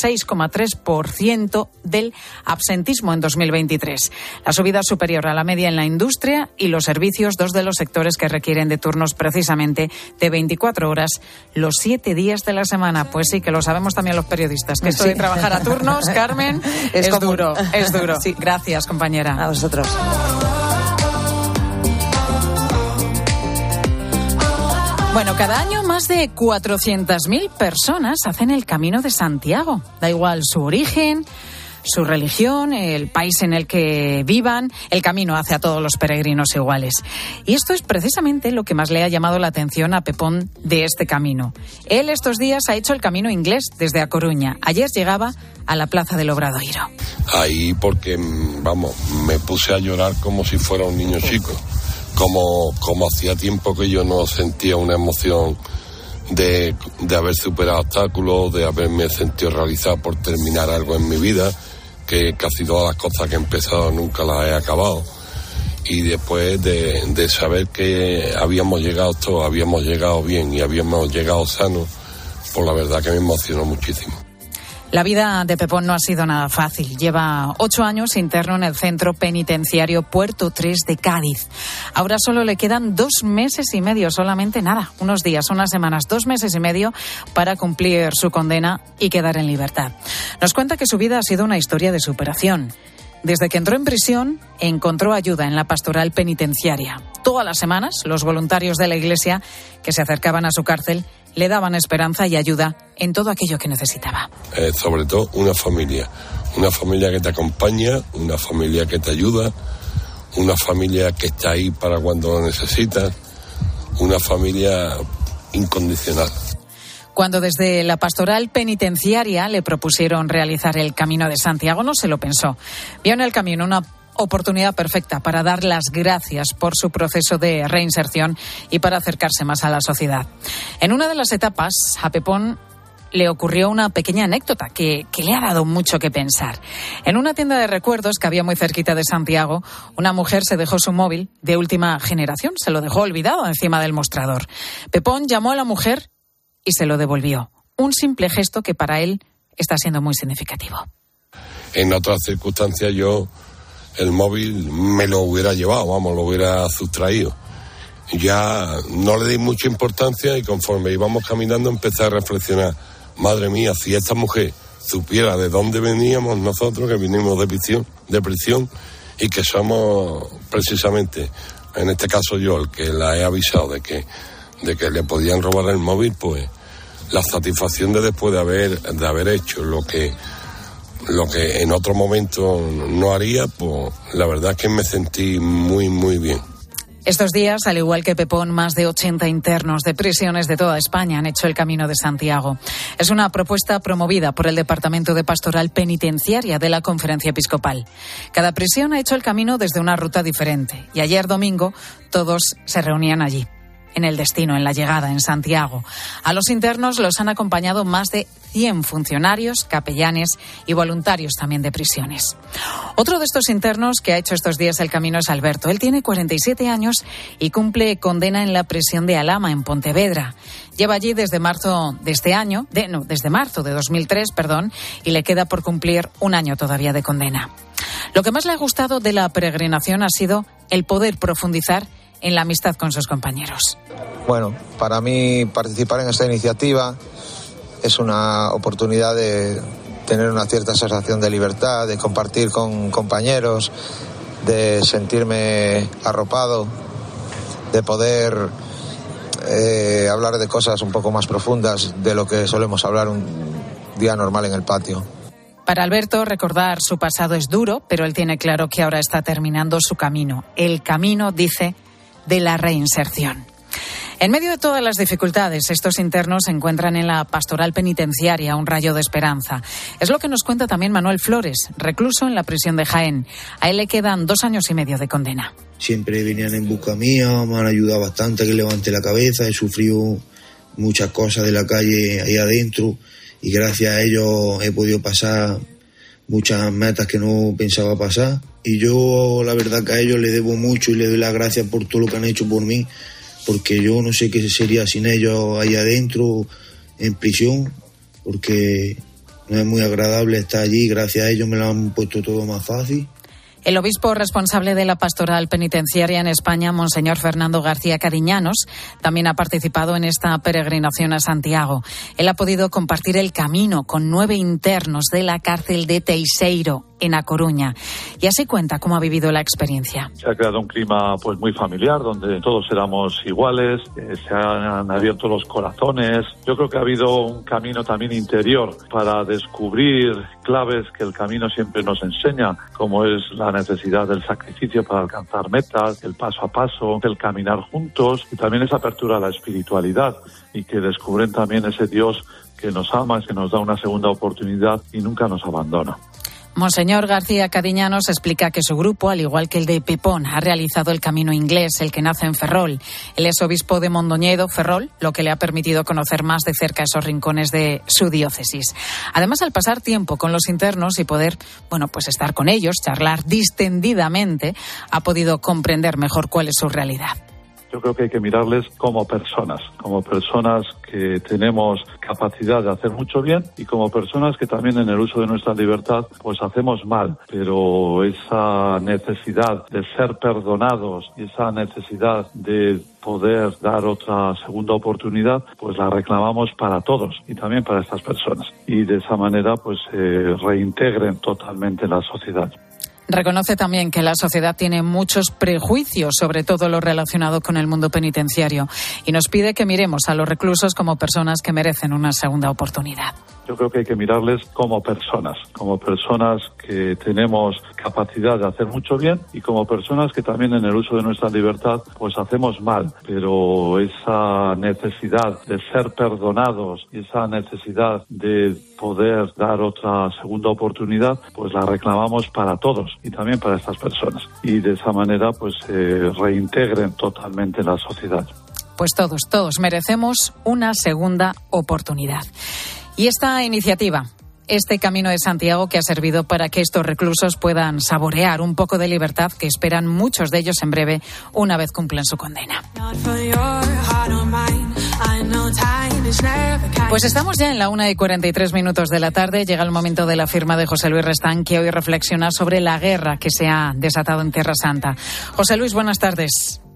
6,3% del absentismo en 2023. La subida es superior a la media en la industria y los servicios, 2 de los sectores que requieren de turnos precisamente de 24 horas los 7 días de la semana. Pues sí, que lo sabemos también los periodistas, que esto de trabajar a turnos, Carmen, es duro. Sí. Gracias, compañera. A vosotros. Bueno, cada año más de 400.000 personas hacen el Camino de Santiago. Da igual su origen, su religión, el país en el que vivan, el camino hace a todos los peregrinos iguales. Y esto es precisamente lo que más le ha llamado la atención a Pepón de este camino. Él estos días ha hecho el camino inglés desde A Coruña. Ayer llegaba a la Plaza del Obradoiro. Ahí porque, me puse a llorar como si fuera un niño chico. Como hacía tiempo que yo no sentía una emoción de haber superado obstáculos, de haberme sentido realizado por terminar algo en mi vida, que casi todas las cosas que he empezado nunca las he acabado. Y después de saber que habíamos llegado todos, habíamos llegado bien y habíamos llegado sanos, pues la verdad que me emocionó muchísimo. La vida de Pepón no ha sido nada fácil. Lleva 8 años interno en el centro penitenciario Puerto 3 de Cádiz. Ahora solo le quedan 2 meses y medio, solamente nada, unos días, unas semanas, 2 meses y medio para cumplir su condena y quedar en libertad. Nos cuenta que su vida ha sido una historia de superación. Desde que entró en prisión, encontró ayuda en la pastoral penitenciaria. Todas las semanas, los voluntarios de la Iglesia que se acercaban a su cárcel le daban esperanza y ayuda en todo aquello que necesitaba. Sobre todo una familia que te acompaña, una familia que te ayuda, una familia que está ahí para cuando lo necesitas, una familia incondicional. Cuando desde la pastoral penitenciaria le propusieron realizar el Camino de Santiago, no se lo pensó. Vio en el camino una oportunidad perfecta para dar las gracias por su proceso de reinserción y para acercarse más a la sociedad. En una de las etapas, a Pepón le ocurrió una pequeña anécdota que le ha dado mucho que pensar. En una tienda de recuerdos que había muy cerquita de Santiago, una mujer se dejó su móvil de última generación, se lo dejó olvidado encima del mostrador. Pepón llamó a la mujer y se lo devolvió. Un simple gesto que para él está siendo muy significativo. En otras circunstancias yo el móvil me lo hubiera llevado, lo hubiera sustraído. Ya no le di mucha importancia y conforme íbamos caminando empecé a reflexionar. Madre mía, si esta mujer supiera de dónde veníamos nosotros, que vinimos de prisión y que somos precisamente, en este caso yo, el que la he avisado de que de que le podían robar el móvil, pues la satisfacción de después de haber hecho lo que en otro momento no haría, pues la verdad es que me sentí muy, muy bien. Estos días, al igual que Pepón, más de 80 internos de prisiones de toda España han hecho el Camino de Santiago. Es una propuesta promovida por el Departamento de Pastoral Penitenciaria de la Conferencia Episcopal. Cada prisión ha hecho el camino desde una ruta diferente y ayer domingo todos se reunían allí, en el destino, en la llegada, en Santiago. A los internos los han acompañado más de 100 funcionarios, capellanes y voluntarios también de prisiones. Otro de estos internos que ha hecho estos días el camino es Alberto. Él tiene 47 años y cumple condena en la prisión de Alhama, en Pontevedra. Lleva allí desde marzo de 2003, y le queda por cumplir un año todavía de condena. Lo que más le ha gustado de la peregrinación ha sido el poder profundizar en la amistad con sus compañeros. Bueno, para mí participar en esta iniciativa es una oportunidad de tener una cierta sensación de libertad, de compartir con compañeros, de sentirme arropado, de poder hablar de cosas un poco más profundas de lo que solemos hablar un día normal en el patio. Para Alberto, recordar su pasado es duro, pero él tiene claro que ahora está terminando su camino. El camino, dice, de la reinserción. En medio de todas las dificultades, estos internos se encuentran en la pastoral penitenciaria, un rayo de esperanza. Es lo que nos cuenta también Manuel Flores, recluso en la prisión de Jaén. A él le quedan 2 años y medio de condena. Siempre venían en busca mía, me han ayudado bastante a que levante la cabeza. He sufrido muchas cosas de la calle ahí adentro y gracias a ellos he podido pasar muchas metas que no pensaba pasar. Y yo, la verdad, que a ellos les debo mucho y les doy las gracias por todo lo que han hecho por mí, porque yo no sé qué sería sin ellos ahí adentro, en prisión, porque no es muy agradable estar allí. Gracias a ellos me lo han puesto todo más fácil. El obispo responsable de la pastoral penitenciaria en España, Monseñor Fernando García Cadiñanos, también ha participado en esta peregrinación a Santiago. Él ha podido compartir el camino con 9 internos de la cárcel de Teixeiro, en A Coruña. Y así cuenta cómo ha vivido la experiencia. Se ha creado un clima pues muy familiar, donde todos éramos iguales, se han abierto los corazones. Yo creo que ha habido un camino también interior para descubrir claves que el camino siempre nos enseña, como es la necesidad del sacrificio para alcanzar metas, el paso a paso, el caminar juntos, y también esa apertura a la espiritualidad, y que descubren también ese Dios que nos ama, que nos da una segunda oportunidad y nunca nos abandona. Monseñor García Cadiñanos explica que su grupo, al igual que el de Pepón, ha realizado el camino inglés, el que nace en Ferrol. Él es obispo de Mondoñedo, Ferrol, lo que le ha permitido conocer más de cerca esos rincones de su diócesis. Además, al pasar tiempo con los internos y poder, estar con ellos, charlar distendidamente, ha podido comprender mejor cuál es su realidad. Yo creo que hay que mirarles como personas que tenemos capacidad de hacer mucho bien y como personas que también en el uso de nuestra libertad pues hacemos mal, pero esa necesidad de ser perdonados y esa necesidad de poder dar otra segunda oportunidad, pues la reclamamos para todos y también para estas personas, y de esa manera pues se reintegren totalmente en la sociedad. Reconoce también que la sociedad tiene muchos prejuicios sobre todo lo relacionado con el mundo penitenciario y nos pide que miremos a los reclusos como personas que merecen una segunda oportunidad. Yo creo que hay que mirarles como personas que tenemos capacidad de hacer mucho bien y como personas que también en el uso de nuestra libertad pues hacemos mal, pero esa necesidad de ser perdonados y esa necesidad de poder dar otra segunda oportunidad pues la reclamamos para todos y también para estas personas, y de esa manera pues se reintegren totalmente en la sociedad. Pues todos merecemos una segunda oportunidad. Y esta iniciativa, este Camino de Santiago, que ha servido para que estos reclusos puedan saborear un poco de libertad que esperan muchos de ellos en breve una vez cumplan su condena. Pues estamos ya en la 1:43 de la tarde. Llega el momento de la firma de José Luis Restán, que hoy reflexiona sobre la guerra que se ha desatado en Tierra Santa. José Luis, buenas tardes.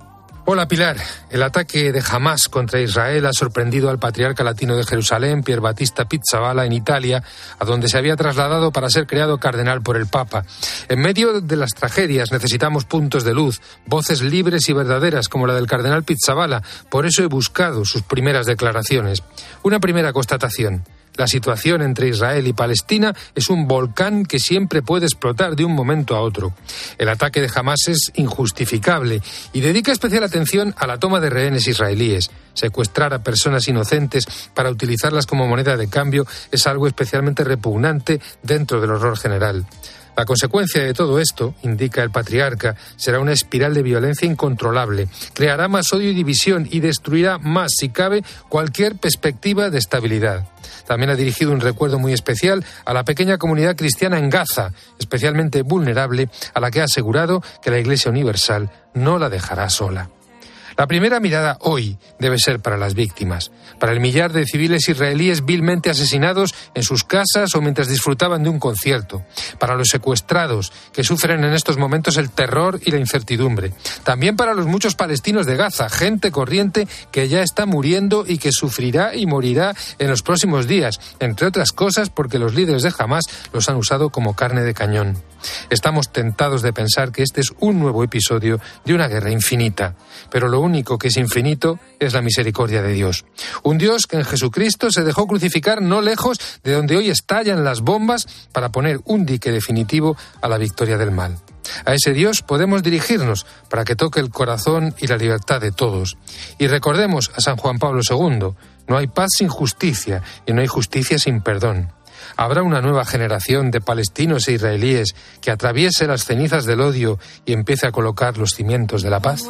Hola Pilar, el ataque de Hamás contra Israel ha sorprendido al patriarca latino de Jerusalén, Pier Battista Pizzaballa, en Italia, a donde se había trasladado para ser creado cardenal por el Papa. En medio de las tragedias necesitamos puntos de luz, voces libres y verdaderas como la del cardenal Pizzaballa, por eso he buscado sus primeras declaraciones. Una primera constatación. La situación entre Israel y Palestina es un volcán que siempre puede explotar de un momento a otro. El ataque de Hamás es injustificable y dedica especial atención a la toma de rehenes israelíes. Secuestrar a personas inocentes para utilizarlas como moneda de cambio es algo especialmente repugnante dentro del horror general. La consecuencia de todo esto, indica el patriarca, será una espiral de violencia incontrolable. Creará más odio y división y destruirá más, si cabe, cualquier perspectiva de estabilidad. También ha dirigido un recuerdo muy especial a la pequeña comunidad cristiana en Gaza, especialmente vulnerable, a la que ha asegurado que la Iglesia Universal no la dejará sola. La primera mirada hoy debe ser para las víctimas, para el millar de civiles israelíes vilmente asesinados en sus casas o mientras disfrutaban de un concierto, para los secuestrados que sufren en estos momentos el terror y la incertidumbre, también para los muchos palestinos de Gaza, gente corriente que ya está muriendo y que sufrirá y morirá en los próximos días, entre otras cosas porque los líderes de Hamás los han usado como carne de cañón. Estamos tentados de pensar que este es un nuevo episodio de una guerra infinita, pero lo único que es infinito es la misericordia de Dios. Un Dios que en Jesucristo se dejó crucificar no lejos de donde hoy estallan las bombas para poner un dique definitivo a la victoria del mal. A ese Dios podemos dirigirnos para que toque el corazón y la libertad de todos. Y recordemos a San Juan Pablo II, no hay paz sin justicia y no hay justicia sin perdón. Habrá una nueva generación de palestinos e israelíes que atraviese las cenizas del odio y empiece a colocar los cimientos de la paz.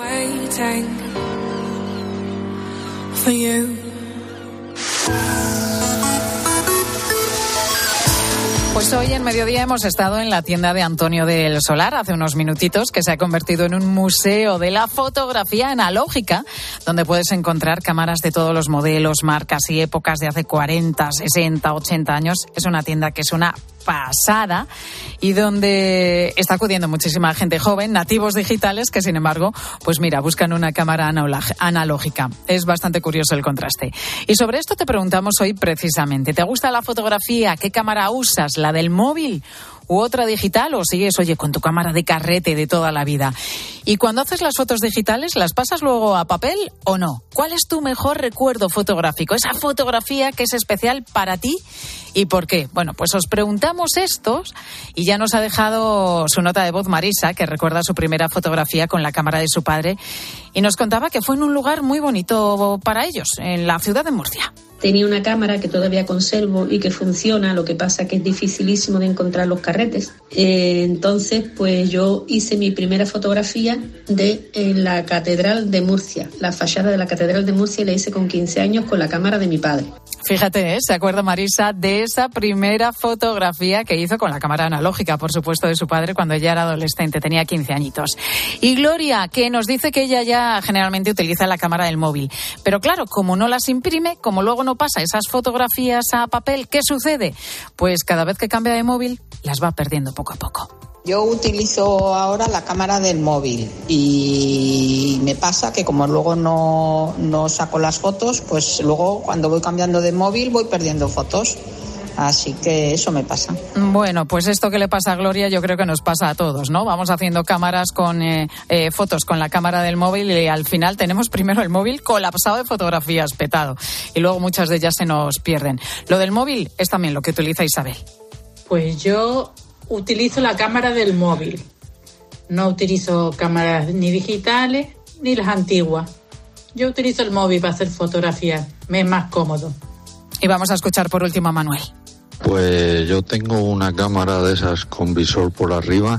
Pues hoy en Mediodía hemos estado en la tienda de Antonio del Solar hace unos minutitos, que se ha convertido en un museo de la fotografía analógica, donde puedes encontrar cámaras de todos los modelos, marcas y épocas de hace 40, 60, 80 años. Es una tienda que es una pasada y donde está acudiendo muchísima gente joven, nativos digitales, que sin embargo, pues mira, buscan una cámara analógica. Es bastante curioso el contraste. Y sobre esto te preguntamos hoy precisamente. ¿Te gusta la fotografía? ¿Qué cámara usas? ¿La del móvil u otra digital? ¿O sigues, con tu cámara de carrete de toda la vida? Y cuando haces las fotos digitales, ¿las pasas luego a papel o no? ¿Cuál es tu mejor recuerdo fotográfico? Esa fotografía que es especial para ti. ¿Y por qué? Bueno, pues os preguntamos estos y ya nos ha dejado su nota de voz Marisa, que recuerda su primera fotografía con la cámara de su padre y nos contaba que fue en un lugar muy bonito para ellos, en la ciudad de Murcia. Tenía una cámara que todavía conservo y que funciona, lo que pasa que es dificilísimo de encontrar los carretes. Entonces, pues yo hice mi primera fotografía en la Catedral de Murcia, la fachada de la Catedral de Murcia, y la hice con 15 años con la cámara de mi padre. Fíjate, se acuerda Marisa de esa primera fotografía que hizo con la cámara analógica, por supuesto, de su padre cuando ella era adolescente, tenía 15 añitos. Y Gloria, que nos dice que ella ya generalmente utiliza la cámara del móvil. Pero claro, como no las imprime, como luego no pasa esas fotografías a papel, ¿qué sucede? Pues cada vez que cambia de móvil, las va perdiendo poco a poco. Yo utilizo ahora la cámara del móvil y me pasa que como luego no saco las fotos, pues luego cuando voy cambiando de móvil voy perdiendo fotos. Así que eso me pasa. Bueno, pues esto que le pasa a Gloria yo creo que nos pasa a todos, ¿no? Vamos haciendo cámaras con fotos con la cámara del móvil y al final tenemos primero el móvil colapsado de fotografías, petado. Y luego muchas de ellas se nos pierden. Lo del móvil es también lo que utiliza Isabel. Pues yo utilizo la cámara del móvil. No utilizo cámaras ni digitales ni las antiguas. Yo utilizo el móvil para hacer fotografías. Me es más cómodo. Y vamos a escuchar por último a Manuel. Pues yo tengo una cámara de esas con visor por arriba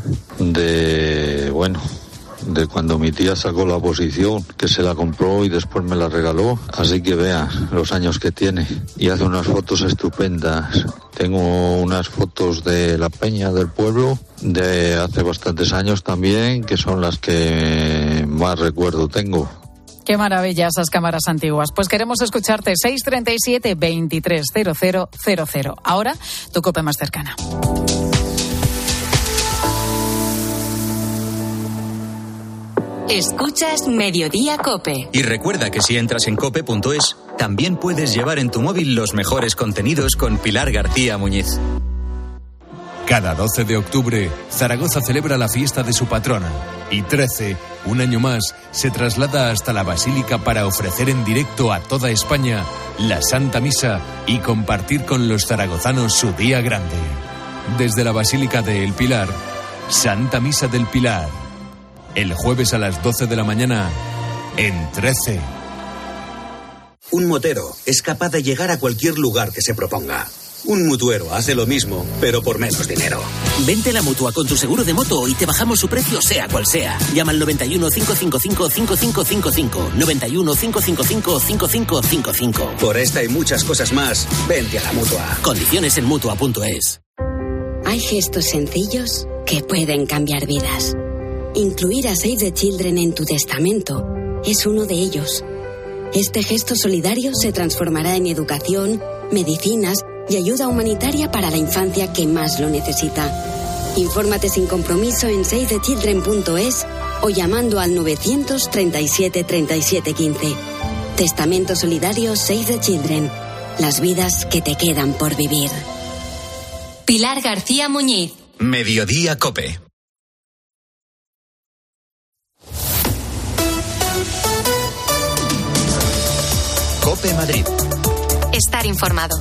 de cuando mi tía sacó la oposición, que se la compró y después me la regaló, así que vea los años que tiene y hace unas fotos estupendas. Tengo unas fotos de la peña del pueblo de hace bastantes años también, que son las que más recuerdo tengo. Qué maravilla esas cámaras antiguas. Pues queremos escucharte. 637 230000. Ahora, tu COPE más cercana. Escuchas Mediodía COPE. Y recuerda que si entras en cope.es, también puedes llevar en tu móvil los mejores contenidos con Pilar García Muñiz. Cada 12 de octubre, Zaragoza celebra la fiesta de su patrona. Y 13, un año más, se traslada hasta la Basílica para ofrecer en directo a toda España la Santa Misa y compartir con los zaragozanos su día grande. Desde la Basílica de El Pilar, Santa Misa del Pilar. El jueves a las 12 de la mañana, en 13. Un motero es capaz de llegar a cualquier lugar que se proponga. Un mutuero hace lo mismo, pero por menos dinero. Vente a la Mutua con tu seguro de moto y te bajamos su precio sea cual sea. Llama al 91 555 5555. 91 555 5555. Por esta y muchas cosas más, vente a la Mutua. Condiciones en Mutua.es. Hay gestos sencillos que pueden cambiar vidas. Incluir a Save the Children en tu testamento es uno de ellos. Este gesto solidario se transformará en educación, medicinas y ayuda humanitaria para la infancia que más lo necesita. Infórmate sin compromiso en savethechildren.es o llamando al 937 37 15. Testamento solidario Save the Children. Las vidas que te quedan por vivir. Pilar García Muñiz. Mediodía COPE. COPE Madrid. Estar informado.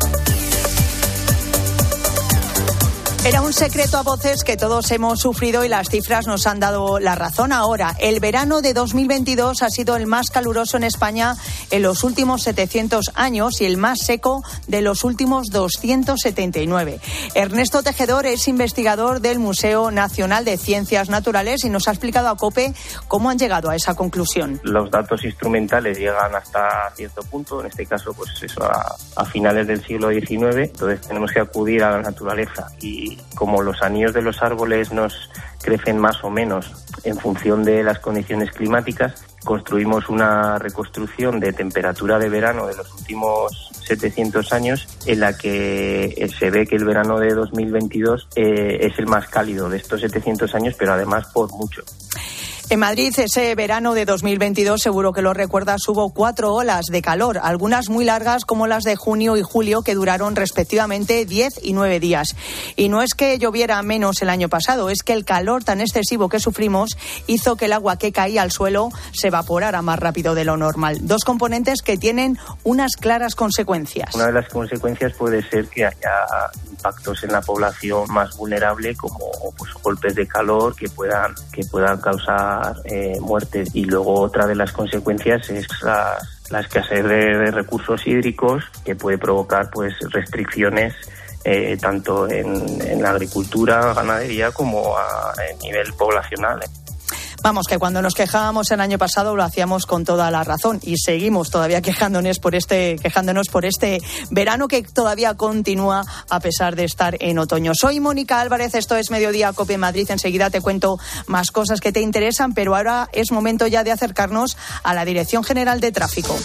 Era un secreto a voces que todos hemos sufrido y las cifras nos han dado la razón ahora. El verano de 2022 ha sido el más caluroso en España en los últimos 700 años y el más seco de los últimos 279. Ernesto Tejedor es investigador del Museo Nacional de Ciencias Naturales y nos ha explicado a COPE cómo han llegado a esa conclusión. Los datos instrumentales llegan hasta cierto punto, en este caso pues eso a finales del siglo XIX, entonces tenemos que acudir a la naturaleza y como los anillos de los árboles nos crecen más o menos en función de las condiciones climáticas, construimos una reconstrucción de temperatura de verano de los últimos 700 años en la que se ve que el verano de 2022 es el más cálido de estos 700 años, pero además por mucho. En Madrid, ese verano de 2022, seguro que lo recuerdas, hubo 4 olas de calor, algunas muy largas como las de junio y julio, que duraron respectivamente 10 y 9 días. Y no es que lloviera menos el año pasado, es que el calor tan excesivo que sufrimos hizo que el agua que caía al suelo se evaporara más rápido de lo normal. 2 componentes que tienen unas claras consecuencias. Una de las consecuencias puede ser que haya impactos en la población más vulnerable, como pues, golpes de calor que puedan causar muertes. Y luego otra de las consecuencias es la escasez de recursos hídricos, que puede provocar pues restricciones tanto en la agricultura, ganadería, como a nivel poblacional. Vamos, que cuando nos quejábamos el año pasado lo hacíamos con toda la razón y seguimos todavía quejándonos por este verano que todavía continúa a pesar de estar en otoño. Soy Mónica Álvarez, esto es Mediodía COPE Madrid. Enseguida te cuento más cosas que te interesan, pero ahora es momento ya de acercarnos a la Dirección General de Tráfico.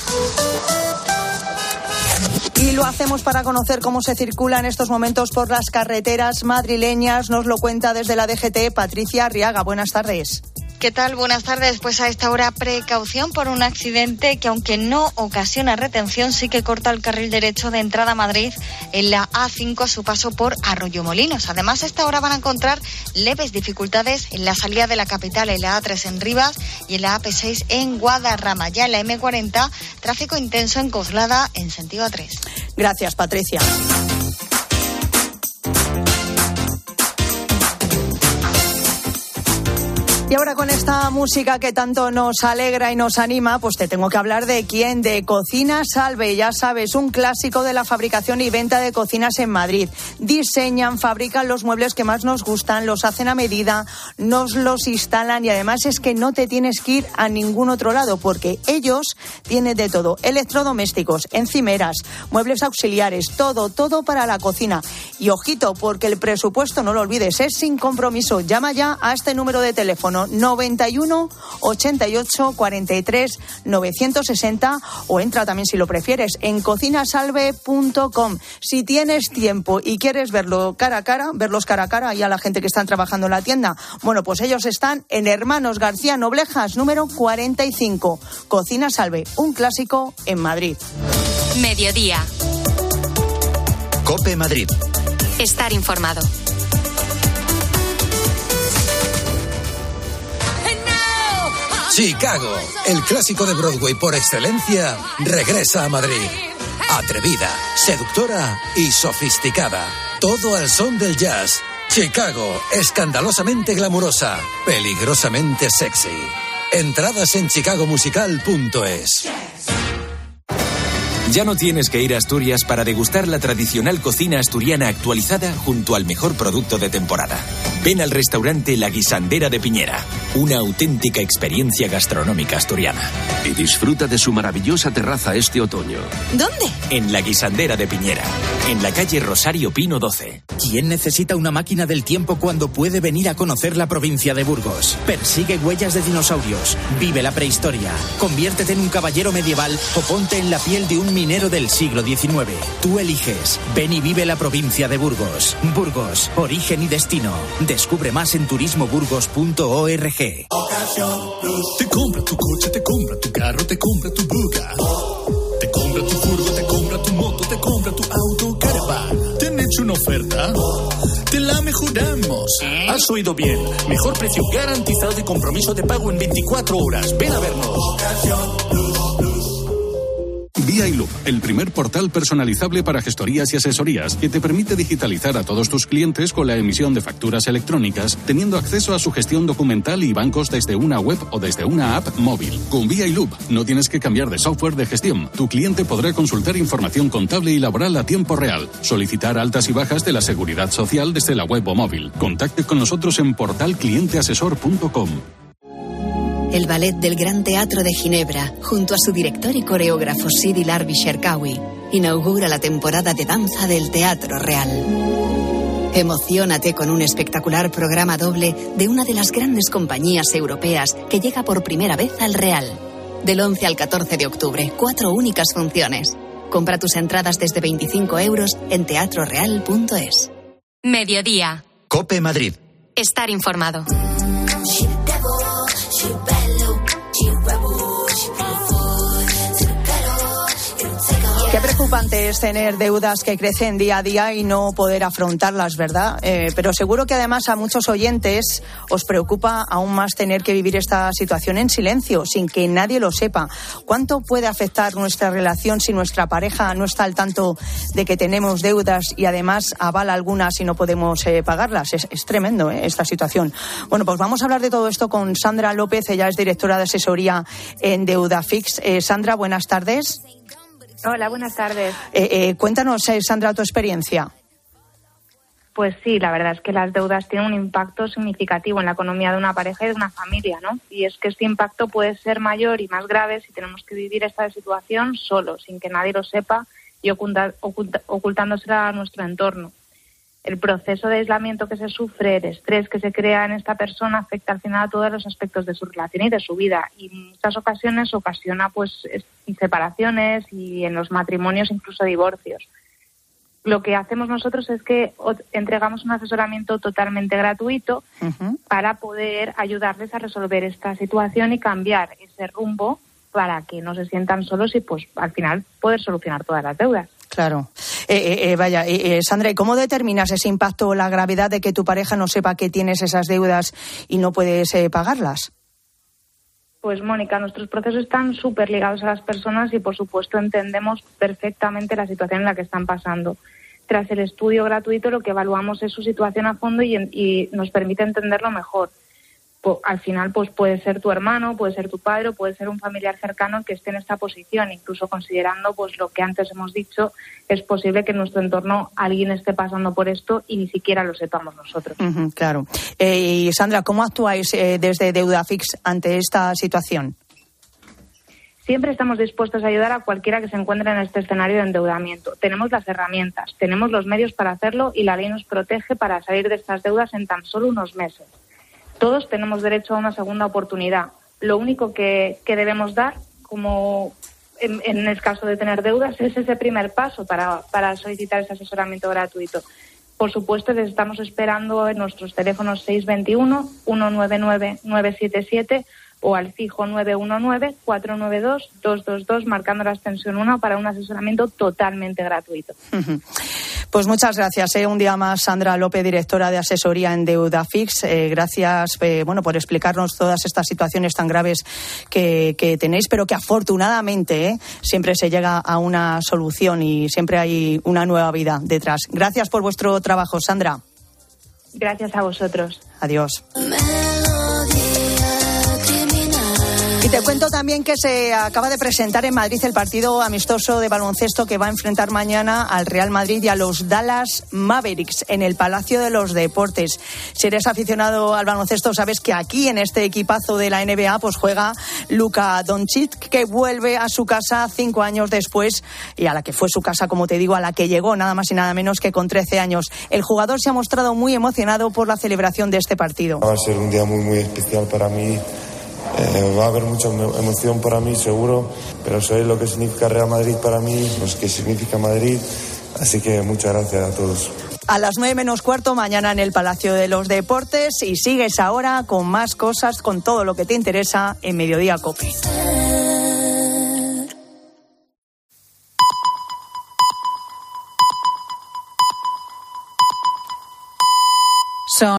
Y lo hacemos para conocer cómo se circula en estos momentos por las carreteras madrileñas. Nos lo cuenta desde la DGT Patricia Arriaga. Buenas tardes. ¿Qué tal? Buenas tardes. Pues a esta hora precaución por un accidente que, aunque no ocasiona retención, sí que corta el carril derecho de entrada a Madrid en la A5 a su paso por Arroyomolinos. Además, a esta hora van a encontrar leves dificultades en la salida de la capital, en la A3 en Rivas y en la AP6 en Guadarrama. Ya en la M40, tráfico intenso en Coslada en sentido A3. Gracias, Patricia. Y ahora con esta música que tanto nos alegra y nos anima, pues te tengo que hablar de quién, de Cocina Salve. Ya sabes, un clásico de la fabricación y venta de cocinas en Madrid. Diseñan, fabrican los muebles que más nos gustan, los hacen a medida, nos los instalan y además es que no te tienes que ir a ningún otro lado porque ellos tienen de todo. Electrodomésticos, encimeras, muebles auxiliares, todo para la cocina. Y ojito, porque el presupuesto, no lo olvides, es sin compromiso. Llama ya a este número de teléfono teléfono 91 88 43 960 o entra también, si lo prefieres, en cocinasalve.com. Si tienes tiempo y quieres verlos cara a cara y a la gente que están trabajando en la tienda, bueno, pues ellos están en Hermanos García Noblejas, número 45. Cocina Salve, un clásico en Madrid. Mediodía. COPE Madrid. Estar informado. Chicago, el clásico de Broadway por excelencia, regresa a Madrid. Atrevida, seductora y sofisticada. Todo al son del jazz. Chicago, escandalosamente glamurosa, peligrosamente sexy. Entradas en chicagomusical.es. Ya no tienes que ir a Asturias para degustar la tradicional cocina asturiana actualizada junto al mejor producto de temporada. Ven al restaurante La Guisandera de Piñera, una auténtica experiencia gastronómica asturiana. Y disfruta de su maravillosa terraza este otoño. ¿Dónde? En La Guisandera de Piñera, en la calle Rosario Pino 12. ¿Quién necesita una máquina del tiempo cuando puede venir a conocer la provincia de Burgos? Persigue huellas de dinosaurios, vive la prehistoria, conviértete en un caballero medieval o ponte en la piel de un minero del siglo XIX. Tú eliges. Ven y vive la provincia de Burgos. Burgos, origen y destino. Descubre más en turismoburgos.org. Te compra tu coche, te compra tu carro, te compra tu buga. Te compra tu furgo, te compra tu moto, te compra tu auto, caravan. ¿Te han hecho una oferta? Te la mejoramos. Has oído bien. Mejor precio garantizado y compromiso de pago en 24 horas. Ven a vernos. Vía iLoop, el primer portal personalizable para gestorías y asesorías que te permite digitalizar a todos tus clientes con la emisión de facturas electrónicas, teniendo acceso a su gestión documental y bancos desde una web o desde una app móvil. Con Vía iLoop no tienes que cambiar de software de gestión. Tu cliente podrá consultar información contable y laboral a tiempo real, solicitar altas y bajas de la seguridad social desde la web o móvil. Contacte con nosotros en portalclienteasesor.com. El Ballet del Gran Teatro de Ginebra, junto a su director y coreógrafo Sidi Larbi Cherkaoui, inaugura la temporada de danza del Teatro Real. Emociónate con un espectacular programa doble de una de las grandes compañías europeas que llega por primera vez al Real. Del 11 al 14 de octubre, 4 únicas funciones. Compra tus entradas desde 25 euros en teatroreal.es. Mediodía. COPE Madrid. Estar informado. Qué preocupante es tener deudas que crecen día a día y no poder afrontarlas, ¿verdad? Pero seguro que además a muchos oyentes os preocupa aún más tener que vivir esta situación en silencio, sin que nadie lo sepa. ¿Cuánto puede afectar nuestra relación si nuestra pareja no está al tanto de que tenemos deudas y además avala algunas y no podemos pagarlas? Es tremendo, esta situación. Bueno, pues vamos a hablar de todo esto con Sandra López. Ella es directora de asesoría en Deudafix. Sandra, buenas tardes. Hola, buenas tardes. Cuéntanos, Sandra, tu experiencia. Pues sí, la verdad es que las deudas tienen un impacto significativo en la economía de una pareja y de una familia, ¿no? Y es que este impacto puede ser mayor y más grave si tenemos que vivir esta situación solos, sin que nadie lo sepa y ocultándosela a nuestro entorno. El proceso de aislamiento que se sufre, el estrés que se crea en esta persona afecta al final a todos los aspectos de su relación y de su vida, y en muchas ocasiones ocasiona pues separaciones y en los matrimonios incluso divorcios. Lo que hacemos nosotros es que entregamos un asesoramiento totalmente gratuito para poder ayudarles a resolver esta situación y cambiar ese rumbo para que no se sientan solos y pues al final poder solucionar todas las deudas. Claro. Sandra, ¿y cómo determinas ese impacto o la gravedad de que tu pareja no sepa que tienes esas deudas y no puedes pagarlas? Pues, Mónica, nuestros procesos están súper ligados a las personas y, por supuesto, entendemos perfectamente la situación en la que están pasando. Tras el estudio gratuito, lo que evaluamos es su situación a fondo y nos permite entenderlo mejor. Al final, pues puede ser tu hermano, puede ser tu padre, o puede ser un familiar cercano que esté en esta posición. Incluso considerando pues lo que antes hemos dicho, es posible que en nuestro entorno alguien esté pasando por esto y ni siquiera lo sepamos nosotros. Claro. Y Sandra, ¿cómo actuáis desde Deudafix ante esta situación? Siempre estamos dispuestos a ayudar a cualquiera que se encuentre en este escenario de endeudamiento. Tenemos las herramientas, tenemos los medios para hacerlo y la ley nos protege para salir de estas deudas en tan solo unos meses. Todos tenemos derecho a una segunda oportunidad. Lo único que debemos dar, como en el caso de tener deudas, es ese primer paso para solicitar ese asesoramiento gratuito. Por supuesto, les estamos esperando en nuestros teléfonos 621 199 977 o al fijo 919-492-222, marcando la extensión 1 para un asesoramiento totalmente gratuito. Pues muchas gracias. Un día más, Sandra López, directora de asesoría en Deudafix. Gracias por explicarnos todas estas situaciones tan graves que tenéis, pero que afortunadamente siempre se llega a una solución y siempre hay una nueva vida detrás. Gracias por vuestro trabajo, Sandra. Gracias a vosotros. Adiós. Y te cuento también que se acaba de presentar en Madrid el partido amistoso de baloncesto que va a enfrentar mañana al Real Madrid y a los Dallas Mavericks en el Palacio de los Deportes. Si eres aficionado al baloncesto, sabes que aquí en este equipazo de la NBA pues juega Luka Doncic, que vuelve a su casa 5 años después, y a la que fue su casa, como te digo, a la que llegó nada más y nada menos que con 13 años. El jugador se ha mostrado muy emocionado por la celebración de este partido. Va a ser un día muy, muy especial para mí. Va a haber mucha emoción para mí, seguro, pero sabéis lo que significa Real Madrid para mí, lo que significa Madrid, así que muchas gracias a todos. A las 9:15 mañana en el Palacio de los Deportes, y sigues ahora con más cosas, con todo lo que te interesa en Mediodía COPE.